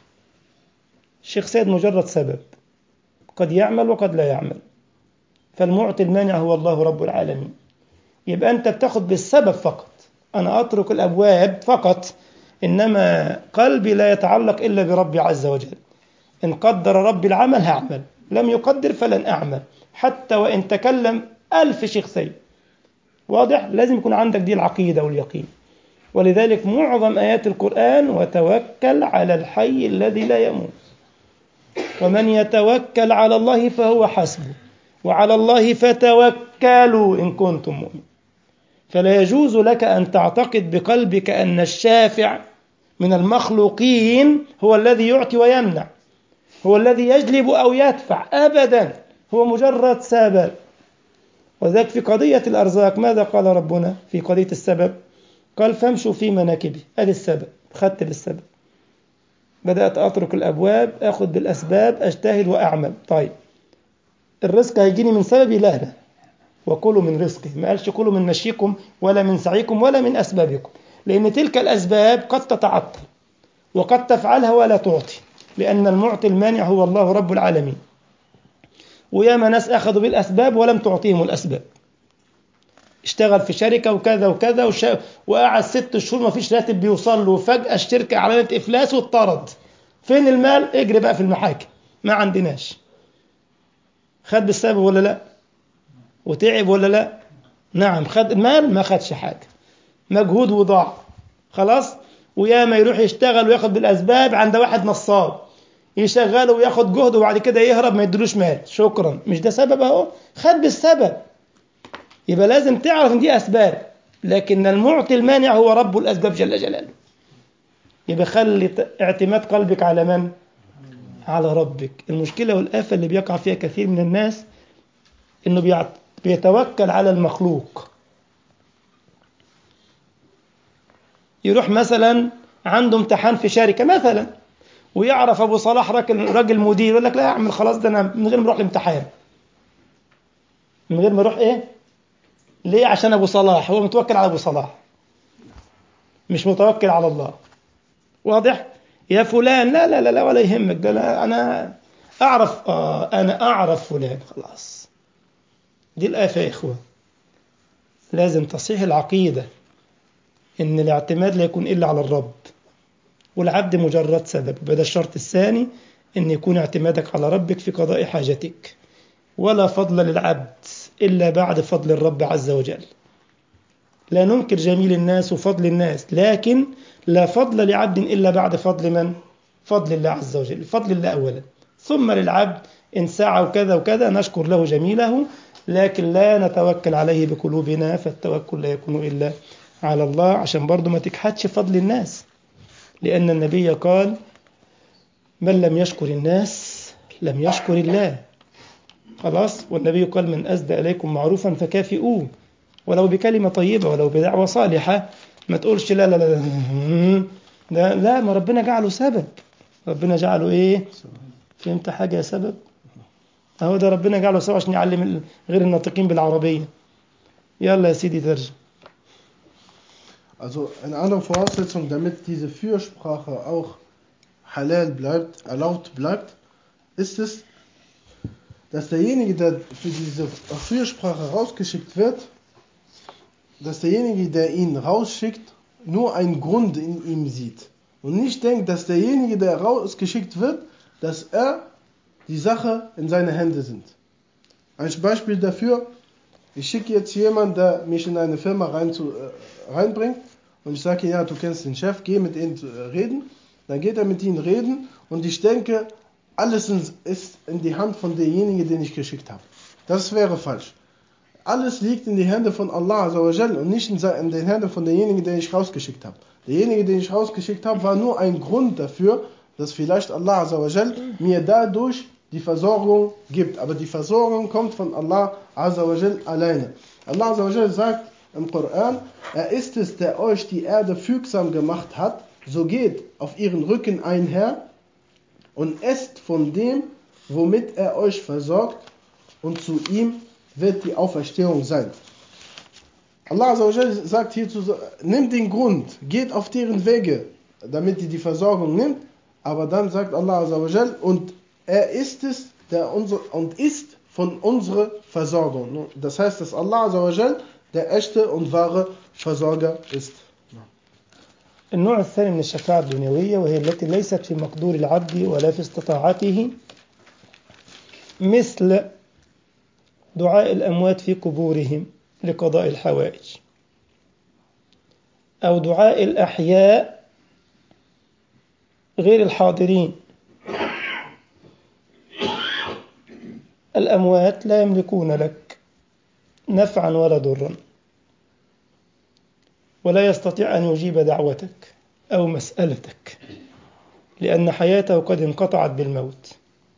الشيخ سيد مجرد سبب، قد يعمل وقد لا يعمل، فالمعطي المانع هو الله رب العالمين. يبقى أنت بتاخد بالسبب فقط، أنا أترك الأبواب فقط، إنما قلبي لا يتعلق إلا بربي عز وجل. إن قدر ربي العمل هعمل، لم يقدر فلن أعمل، حتى وإن تكلم ألف شيخ سيد. واضح؟ لازم يكون عندك دي العقيدة واليقين. ولذلك معظم آيات القرآن: وتوكل على الحي الذي لا يموت، ومن يتوكل على الله فهو حسبه، وعلى الله فتوكلوا إن كنتم مؤمنين. فلا يجوز لك أن تعتقد بقلبك أن الشافع من المخلوقين هو الذي يعطي ويمنع، هو الذي يجلب أو يدفع، أبدا، هو مجرد سبب. وذلك في قضية الأرزاق ماذا قال ربنا في قضية السبب؟ قال: فامشوا في مناكبه. هذا السبب، خدت بالسبب، بدأت أترك الأبواب، أخذ بالأسباب، أجتهد وأعمل. طيب الرزق هيجيني من سببي؟ لا لا، وكلوا من رزقه. ما قالش كلوا من مشيكم ولا من سعيكم ولا من أسبابكم، لأن تلك الأسباب قد تتعطل وقد تفعلها ولا تعطي، لأن المعطي المانع هو الله رب العالمين. وياما ناس أخذوا بالأسباب ولم تعطيهم الأسباب، اشتغل في شركة وكذا وكذا وش... وقعد ست شهور ما فيش راتب بيوصل له، وفجأة الشركة أعلنت إفلاس واتطرد. فين المال؟ اجري بقى في المحاكم، ما عندناش. خد بالسبب ولا لا؟ وتعب ولا لا؟ نعم. خد المال؟ ما خدش حاجة، مجهود وضاع خلاص. وياما يروح يشتغل وياخد بالأسباب عند واحد نصاب، يشغله وياخد جهد وبعد كده يهرب ما يدلوش مال، شكرا. مش ده سبب؟ اهو خد بالسبب. يبقى لازم تعرف ان دي أسباب، لكن المعطي المانع هو رب الأسباب جل جلاله. يبقى خلي اعتماد قلبك على من؟ على ربك. المشكلة والآفة اللي بيقع فيها كثير من الناس انه بيتوكل على المخلوق. يروح مثلا عنده امتحان في شركة مثلا، ويعرف أبو صلاح راجل مدير، يقول لك لا أعمل خلاص، ده أنا من غير ما أروح الامتحان، من غير ما أروح إيه؟ ليه؟ عشان أبو صلاح. هو متوكل على أبو صلاح، مش متوكل على الله. واضح؟ يا فلان لا لا لا, لا ولا يهمك، ده لا أنا أعرف، آه أنا أعرف فلان، خلاص. دي الآفة يا إخوة. لازم تصحيح العقيدة إن الاعتماد لا يكون إلا على الرب، والعبد مجرد سبب. بدأ الشرط الثاني أن يكون اعتمادك على ربك في قضاء حاجتك. ولا فضل للعبد إلا بعد فضل الرب عز وجل. لا ننكر جميل الناس وفضل الناس، لكن لا فضل لعبد إلا بعد فضل من؟ فضل الله عز وجل. فضل الله أولا، ثم للعبد إن سعى وكذا وكذا نشكر له جميله، لكن لا نتوكل عليه بقلوبنا، فالتوكل لا يكون إلا على الله، عشان برضو ما تكحتش فضل الناس. لأن النبي قال: من لم يشكر الناس لم يشكر الله. خلاص. والنبي قال: من أسدى إليكم معروفا فكافئوه، ولو بكلمة طيبة ولو بدعوة صالحة. ما تقولش لا لا لا لا, لا ما ربنا جعله سبب. ربنا جعله إيه؟ فهمت حاجة يا سبب؟ أهو ده ربنا جعله سبب عشان يعلم غير الناطقين بالعربية. يلا يا سيدي ترجم.
Also eine andere Voraussetzung, damit diese Fürsprache auch halal bleibt, erlaubt bleibt, ist es, dass derjenige, der für diese Fürsprache rausgeschickt wird, dass derjenige, der ihn rausschickt, nur einen Grund in ihm sieht. und nicht denkt, dass derjenige, der rausgeschickt wird, dass er die Sache in seine Hände sind. Ein Beispiel dafür, ich schicke jetzt jemanden, der mich in eine Firma rein zu, äh, reinbringt und ich sage, ja, du kennst den Chef, geh mit ihm reden. Dann geht er mit ihm reden und ich denke, alles ist in die Hand von demjenigen, den ich geschickt habe. Das wäre falsch. Alles liegt in die Hände von Allah Azzawajal und nicht in den Händen von demjenigen, den ich rausgeschickt habe. Derjenige, den ich rausgeschickt habe, war nur ein Grund dafür, dass vielleicht Allah Azzawajal mir dadurch die Versorgung gibt. Aber die Versorgung kommt von Allah Azzawajal alleine. Allah Azzawajal sagt im Koran, er ist es, der euch die Erde fügsam gemacht hat, so geht auf ihren Rücken einher und esst von dem, womit er euch versorgt, und zu ihm wird die Auferstehung sein. Allah sagt hierzu, nimmt den Grund, geht auf deren Wege, damit ihr die Versorgung nimmt, aber dann sagt Allah und er ist es, der unsere, und ist von unserer Versorgung. Das heißt, dass Allah der echte und wahre Versorger ist.
النوع الثاني من الشفاعة الدنيوية وهي التي ليست في مقدور العبد ولا في استطاعته، مثل دعاء الأموات في قبورهم لقضاء الحوائج، أو دعاء الأحياء غير الحاضرين. الأموات لا يملكون لك نفعا ولا ضرا، ولا يستطيع أن يجيب دعوتك أو مسألتك، لأن حياته قد انقطعت بالموت.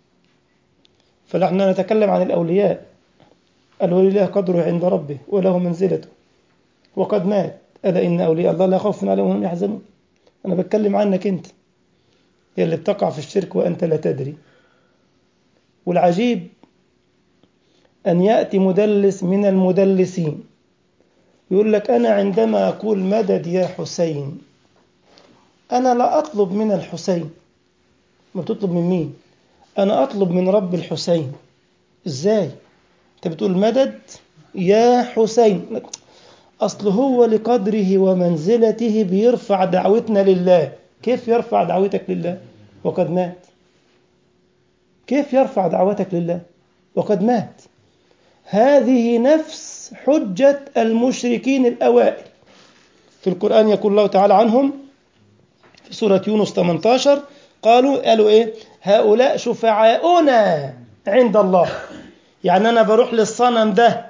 فنحن نتكلم عن الأولياء، الولي له قدره عند ربه وله منزلته وقد مات. ألا إن أولياء الله لا خوف عليهم وهم يحزنون. أنا بتكلم عنك أنت يلي بتقع في الشرك وأنت لا تدري. والعجيب أن يأتي مدلس من المدلسين يقول لك أنا عندما أقول مدد يا حسين، أنا لا أطلب من الحسين. ما بتطلب من مين؟ أنا أطلب من رب الحسين. إزاي؟ أنت بتقول مدد يا حسين، أصل هو لقدره ومنزلته بيرفع دعوتنا لله. كيف يرفع دعوتك لله وقد مات؟ كيف يرفع دعوتك لله وقد مات؟ هذه نفس حجة المشركين الأوائل. في القرآن يقول الله تعالى عنهم في سورة يونس ثمانية عشر، قالوا قالوا إيه؟ هؤلاء شفعاؤنا عند الله. يعني أنا بروح للصنم ده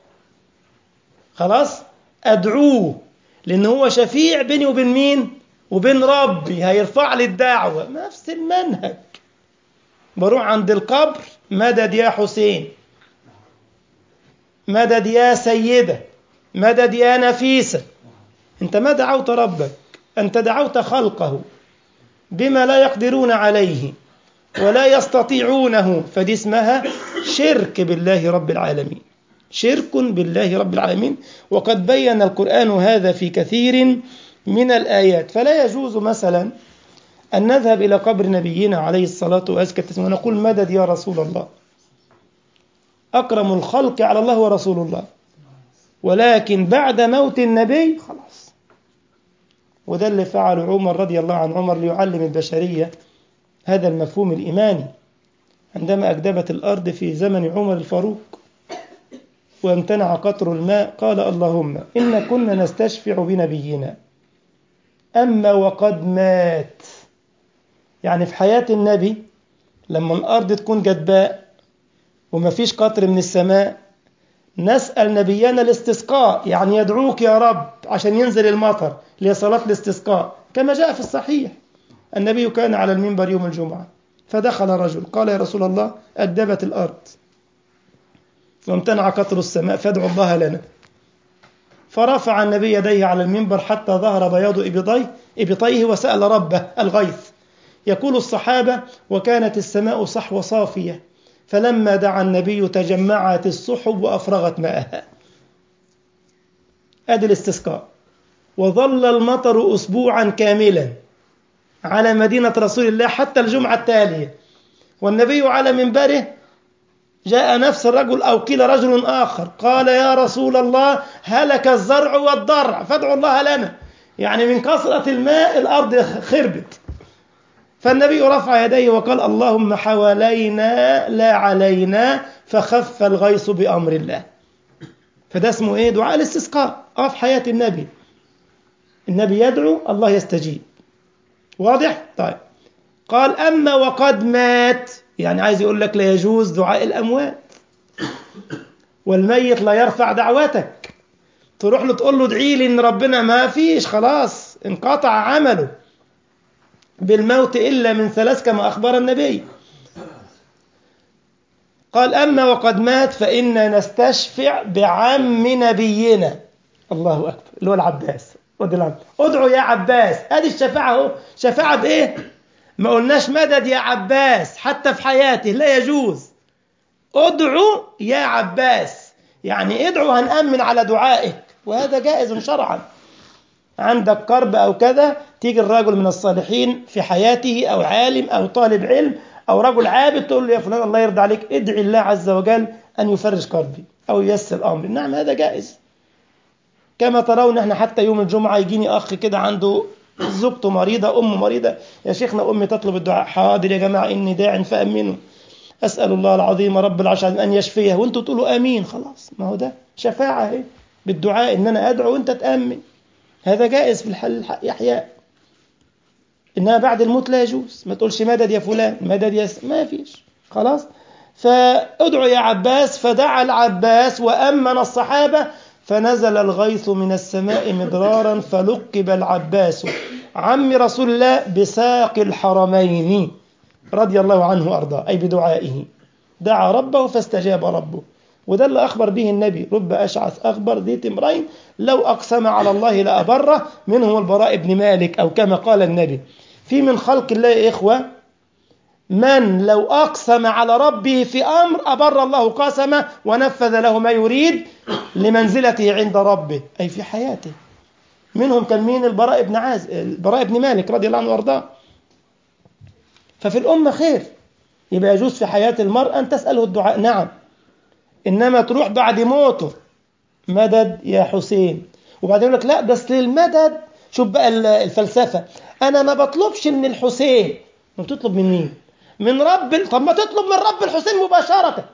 خلاص أدعوه لأنه هو شفيع بيني وبين مين؟ وبين ربي، هيرفع لي الدعوة. نفس المنهج. بروح عند القبر مدد يا حسين، مدد يا سيدة، مدد يا نفيسة. أنت ما دعوت ربك، أنت دعوت خلقه بما لا يقدرون عليه ولا يستطيعونه، فدي اسمها شرك بالله رب العالمين. شرك بالله رب العالمين. وقد بين القرآن هذا في كثير من الآيات. فلا يجوز مثلا أن نذهب إلى قبر نبينا عليه الصلاة والسلام ونقول مدد يا رسول الله. أكرم الخلق على الله ورسول الله، ولكن بعد موت النبي خلاص. وده اللي فعله عمر رضي الله عن عمر ليعلم البشرية هذا المفهوم الإيماني. عندما أجدبت الأرض في زمن عمر الفاروق وامتنع قطر الماء، قال اللهم إن كنا نستشفع بنبينا أما وقد مات. يعني في حياة النبي لما الأرض تكون جدباء وما فيش قطر من السماء، نسأل نبينا الاستسقاء، يعني يدعوك يا رب عشان ينزل المطر لصلاة الاستسقاء. كما جاء في الصحيح النبي كان على المنبر يوم الجمعة فدخل رجل قال يا رسول الله أدبت الأرض وامتنع قطر السماء فادعوا الله لنا. فرفع النبي يديه على المنبر حتى ظهر بياض إبطيه إبطيه وسأل ربه الغيث. يقول الصحابة وكانت السماء صحوة صافية، فلما دعا النبي تجمعت السحب وأفرغت ماءها. أدي الاستسقاء. وظل المطر أسبوعا كاملا على مدينة رسول الله حتى الجمعة التالية، والنبي على منبره. جاء نفس الرجل أو قيل رجل آخر قال يا رسول الله هلك الزرع والضرع فادعوا الله لنا. يعني من كثرة الماء الأرض خربت. فالنبي رفع يديه وقال اللهم حوالينا لا علينا فخف الغيث بأمر الله. فده اسمه ايه؟ دعاء الاستسقاء. اه في حياة النبي النبي يدعو الله يستجيب. واضح؟ طيب. قال أما وقد مات، يعني عايز يقول لك لا يجوز دعاء الأموات، والميت لا يرفع دعوتك، تروح له تقول له ادعي لي ان ربنا، ما فيش، خلاص انقطع عمله بالموت إلا من ثلاث كما أخبر النبي. قال أما وقد مات فإنا نستشفع بعم نبينا، الله أكبر، اللي هو العباس رضي الله عنه، ادعوا يا عباس. هذه الشفاعة اهو. شفاعة بإيه؟ ما قلناش مدد يا عباس حتى في حياته، لا يجوز. ادعوا يا عباس، يعني ادعوا هنأمن على دعائك، وهذا جائز شرعا. عندك كرب أو كذا، تيجي الرجل من الصالحين في حياته أو عالم أو طالب علم أو رجل عابد، تقول له يا فلان الله يرضى عليك ادعي الله عز وجل أن يفرج كربي أو ييسر أمري. نعم هذا جائز. كما ترون احنا حتى يوم الجمعة يجيني أخ كده عنده زوجته مريضة، أمه مريضة، يا شيخنا أمي تطلب الدعاء. حاضر يا جماعة إني داع فأمنوا، أسأل الله العظيم رب العرش أن يشفيه، وانتوا تقولوا آمين. خلاص، ما هو ده شفاعة اهي بالدعاء، إن أنا أدعو وانت تأمن. هذا جائز في الحل يحيى. إنها بعد الموت لا يجوز. ما تقولش مدد يا فلان، مدد يا س... ما فيش. خلاص. فادعوا يا عباس، فدعا العباس وأمن الصحابة، فنزل الغيث من السماء مدرارا، فلقب العباس عم رسول الله بساق الحرمين رضي الله عنه وأرضاه، أي بدعائه دعا ربه فاستجاب ربه. وده اللي أخبر به النبي: رب أشعث أخبر ذي تمرين لو أقسم على الله لأبره، منهم البراء بن مالك، أو كما قال النبي: في من خلق الله يا إخوة من لو أقسم على ربه في أمر أبر الله قسمه ونفذ له ما يريد لمنزلته عند ربه، أي في حياته. منهم كان مين؟ البراء بن عاز البراء بن مالك رضي الله عنه وارضاه. ففي الأمة خير. يبقى يجوز في حياة المرء أن تسأله الدعاء، نعم. إنما تروح بعد موته مدد يا حسين، وبعدين يقول لك لا ده أصل المدد، شوف بقى الفلسفة، أنا ما بطلبش من الحسين. ما بتطلب من مين؟ من رب. طب ما تطلب من رب الحسين مباشرة.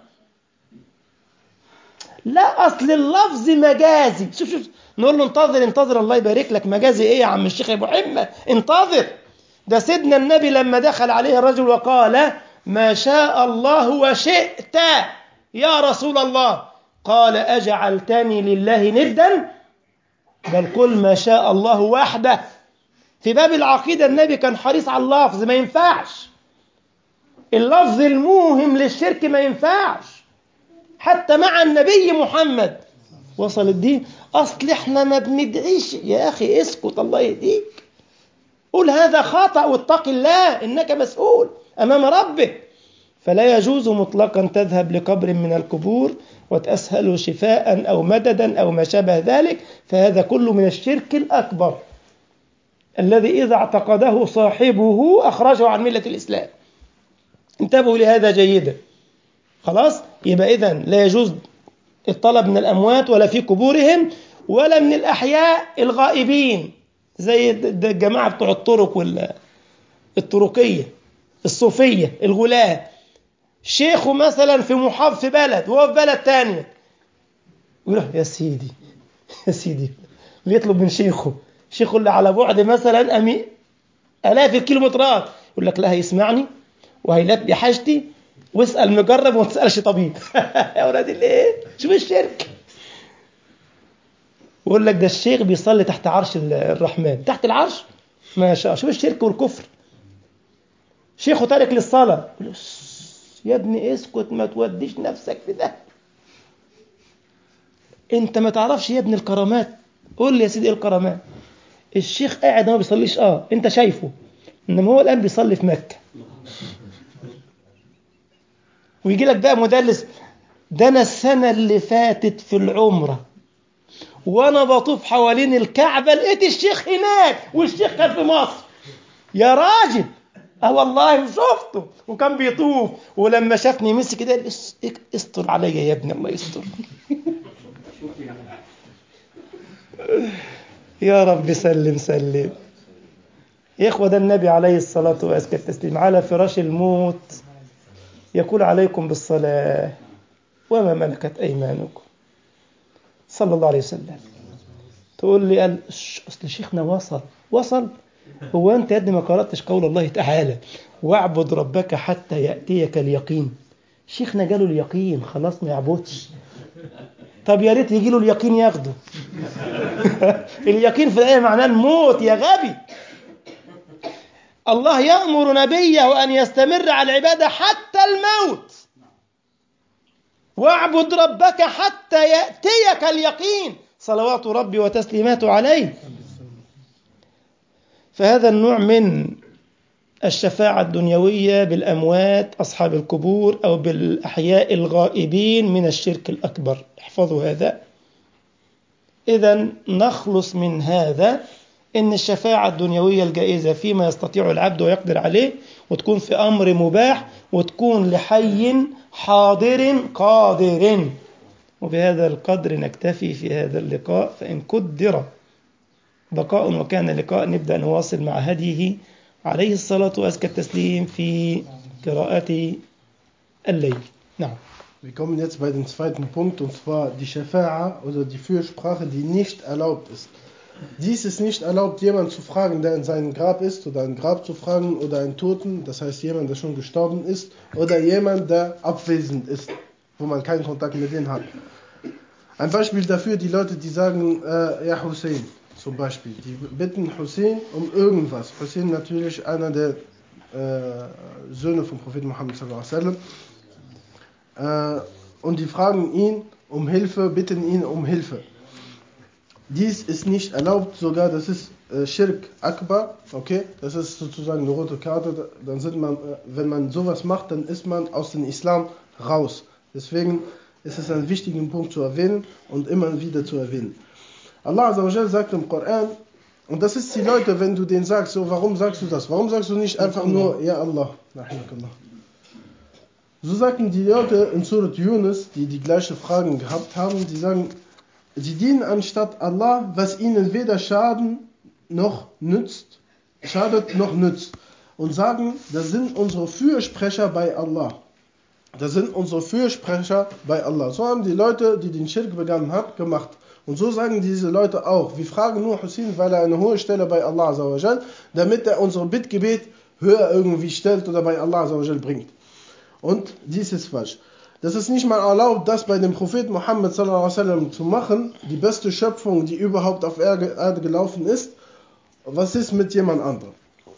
لا، أصل اللفظ مجازي. شوف شوف نقول له انتظر انتظر الله يبارك لك، مجازي إيه يا عم الشيخ أبو حمة؟ انتظر. ده سيدنا النبي لما دخل عليه الرجل وقال ما شاء الله وشئت يا رسول الله، قال أجعلتني لله ندا؟ بل قل ما شاء الله وحده. في باب العقيدة النبي كان حريص على اللفظ، ما ينفعش اللفظ الموهم للشرك، ما ينفعش حتى مع النبي محمد. وصل الدين. أصل احنا ما بندعيش يا أخي، اسكت الله يهديك، قل هذا خطأ واتق الله إنك مسؤول أمام ربك. فلا يجوز مطلقا تذهب لقبر من القبور وتسأله شفاء أو مددا أو ما شابه ذلك، فهذا كله من الشرك الأكبر الذي إذا اعتقده صاحبه أخرجه عن ملة الإسلام. انتبهوا لهذا جيدا. خلاص. يبقى إذن لا يجوز الطلب من الأموات ولا في قبورهم ولا من الأحياء الغائبين، زي الجماعة بتوع الطرق والطرقية الصوفية الغلاة. شيخه مثلا في محافظ في بلد وهو في بلد تانية، يقول يا سيدي يا سيدي، بيطلب من شيخه، شيخه اللي على بعد مثلا أمي آلاف الكيلومترات، يقول لك لا هيسمعني وهيلبي حاجتي، واسأل مجرب وما تسألش طبيب. يا ولاد الايه، شوف الشرك. يقول لك ده الشيخ بيصلي تحت عرش الرحمن، تحت العرش، ما شاء. شوف الشرك والكفر. شيخه تارك للصلاة، يا ابني اسكت ما توديش نفسك في ده، انت ما تعرفش يا ابني الكرامات. قول لي يا سيدي ايه الكرامات؟ الشيخ قاعد ما بيصليش، اه انت شايفه، انما هو الان بيصلي في مكة. ويجي لك بقى مدلس، ده انا السنة اللي فاتت في العمرة وانا بطوف حوالين الكعبة لقيت الشيخ هناك والشيخ كان في مصر. يا راجل، اه والله شفته وكان بيطوف، ولما شافني مسك كده استر عليا يا ابني، الله يستر. يا رب سلم سلم. يا إخوة، ده النبي عليه الصلاة وأزكى التسليم على فراش الموت يقول عليكم بالصلاة وما ملكت أيمانكم صلى الله عليه وسلم. تقول لي قال أصل شيخنا وصل وصل. هو أنت يا ابني ما قرأتش قول الله تعالى واعبد ربك حتى يأتيك اليقين؟ شيخنا جاله اليقين خلاص ما يعبدش. طب يا ريت يجي له اليقين ياخده. اليقين في الآية معناه الموت يا غبي. الله يأمر نبيه أن يستمر على العبادة حتى الموت. واعبد ربك حتى يأتيك اليقين صلوات ربي وتسليماته عليه. فهذا النوع من الشفاعة الدنيوية بالأموات أصحاب القبور أو بالأحياء الغائبين من الشرك الأكبر. احفظوا هذا. إذن نخلص من هذا إن الشفاعة الدنيوية الجائزة فيما يستطيع العبد ويقدر عليه، وتكون في أمر مباح، وتكون لحي حاضر قادر. وبهذا القدر نكتفي في هذا اللقاء، فإن قدر بقاء وكان لقاء نبدأ نواصل مع هديه عليه الصلاة وأزكى التسليم في قراءة الليل. نعم.
Wir kommen jetzt bei dem zweiten Punkt, und zwar die Shafa'a oder die Fürsprache, die nicht erlaubt ist. Dies ist nicht erlaubt, jemanden zu fragen, der in seinem Grab ist, oder ein Grab zu fragen, oder einen Toten, das heißt jemand, der schon gestorben ist, oder jemand, der abwesend ist, wo man keinen Kontakt mit denen hat. Ein Beispiel dafür, die Leute, die sagen, äh, ja Hussein zum Beispiel, die bitten Hussein um irgendwas. Hussein natürlich einer der äh, Söhne vom Propheten Muhammad sallallahu alaihi wasallam. Äh, und die fragen ihn um Hilfe, bitten ihn um Hilfe. Dies ist nicht erlaubt, sogar das ist äh, Shirk Akbar, okay? Das ist sozusagen eine rote Karte. Dann sind man, äh, wenn man sowas macht, dann ist man aus dem Islam raus. Deswegen ist es ein wichtiger Punkt zu erwähnen und immer wieder zu erwähnen. Allah Azza wa Jal sagt im Koran, und das ist die Leute, wenn du denen sagst, so, warum sagst du das? Warum sagst du nicht einfach nur, ja Allah? So sagten die Leute in Surat Yunus, die die gleiche Fragen gehabt haben, die sagen, sie dienen anstatt Allah, was ihnen weder Schaden noch nützt, schadet noch nützt. Und sagen, das sind unsere Fürsprecher bei Allah. Das sind unsere Fürsprecher bei Allah. So haben die Leute, die den Schirk begangen haben, gemacht. Und so sagen diese Leute auch. Wir fragen nur Hussein, weil er eine hohe Stelle bei Allah Azza wa Jal, damit er unser Bittgebet höher irgendwie stellt oder bei Allah Azza wa Jal bringt. Und dies ist falsch. Das ist nicht mal erlaubt, das bei dem Propheten Muhammad sallallahu alaihi wasallam zu machen, die beste Schöpfung, die überhaupt auf Erde gelaufen ist. Was ist mit jemand anderem?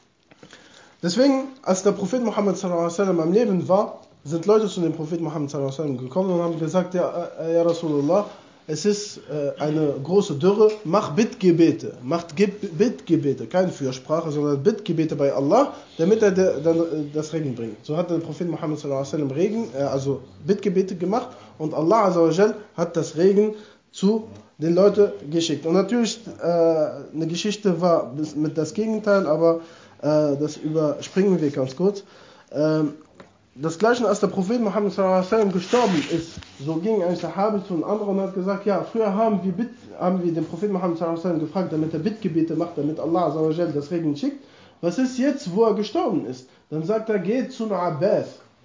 Deswegen, als der Prophet Muhammad sallallahu alaihi wasallam am Leben war, sind Leute zu dem Propheten Muhammad sallallahu alaihi wasallam gekommen und haben gesagt, ja, ja Rasulullah, es ist äh, eine große Dürre, mach Bittgebete, macht Bittgebete, keine Fürsprache, sondern Bittgebete bei Allah, damit er de, dann, äh, das Regen bringt. So hat der Prophet Muhammad sallallahu alaihi wasallam Regen, äh, also Bittgebete gemacht, und Allah Azza wa Jal hat das Regen zu den Leuten geschickt. Und natürlich, äh, eine Geschichte war mit das Gegenteil, aber äh, das überspringen wir ganz kurz. Ähm, Das gleiche, als der Prophet Muhammad sallallahu alaihi wasallam gestorben ist, so ging ein Sahabi zu einem anderen und hat gesagt, ja, früher haben wir, Bitt, haben wir den Prophet Muhammad sallallahu alaihi wasallam gefragt, damit er Bittgebete macht, damit Allah Azza wa Jal das Regen schickt. Was ist jetzt, wo er gestorben ist? Dann sagt er, geht zu Abbas,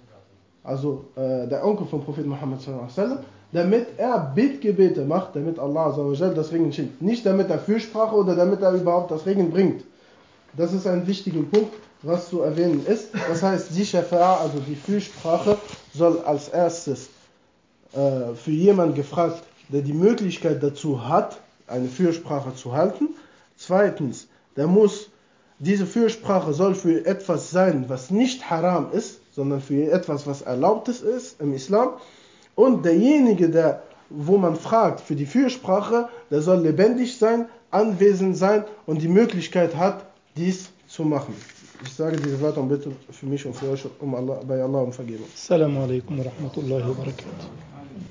also äh, der Onkel vom Prophet Muhammad sallallahu alaihi wasallam, damit er Bittgebete macht, damit Allah Azza wa Jal das Regen schickt. Nicht damit er Fürsprache oder damit er überhaupt das Regen bringt. Das ist ein wichtiger Punkt, was zu erwähnen ist. Das heißt, die Shafa'a, also die Fürsprache, soll als erstes äh, für jemanden gefragt, der die Möglichkeit dazu hat, eine Fürsprache zu halten. Zweitens, der muss, diese Fürsprache soll für etwas sein, was nicht haram ist, sondern für etwas, was erlaubtes ist im Islam. Und derjenige, der, wo man fragt für die Fürsprache, der soll lebendig sein, anwesend sein und die Möglichkeit hat, dies zu machen. Ich sage diese Wörter und bitte für mich und für euch um Allah, bei Allah um Vergebung.
Assalamu alaikum wa rahmatullahi wa barakatuh.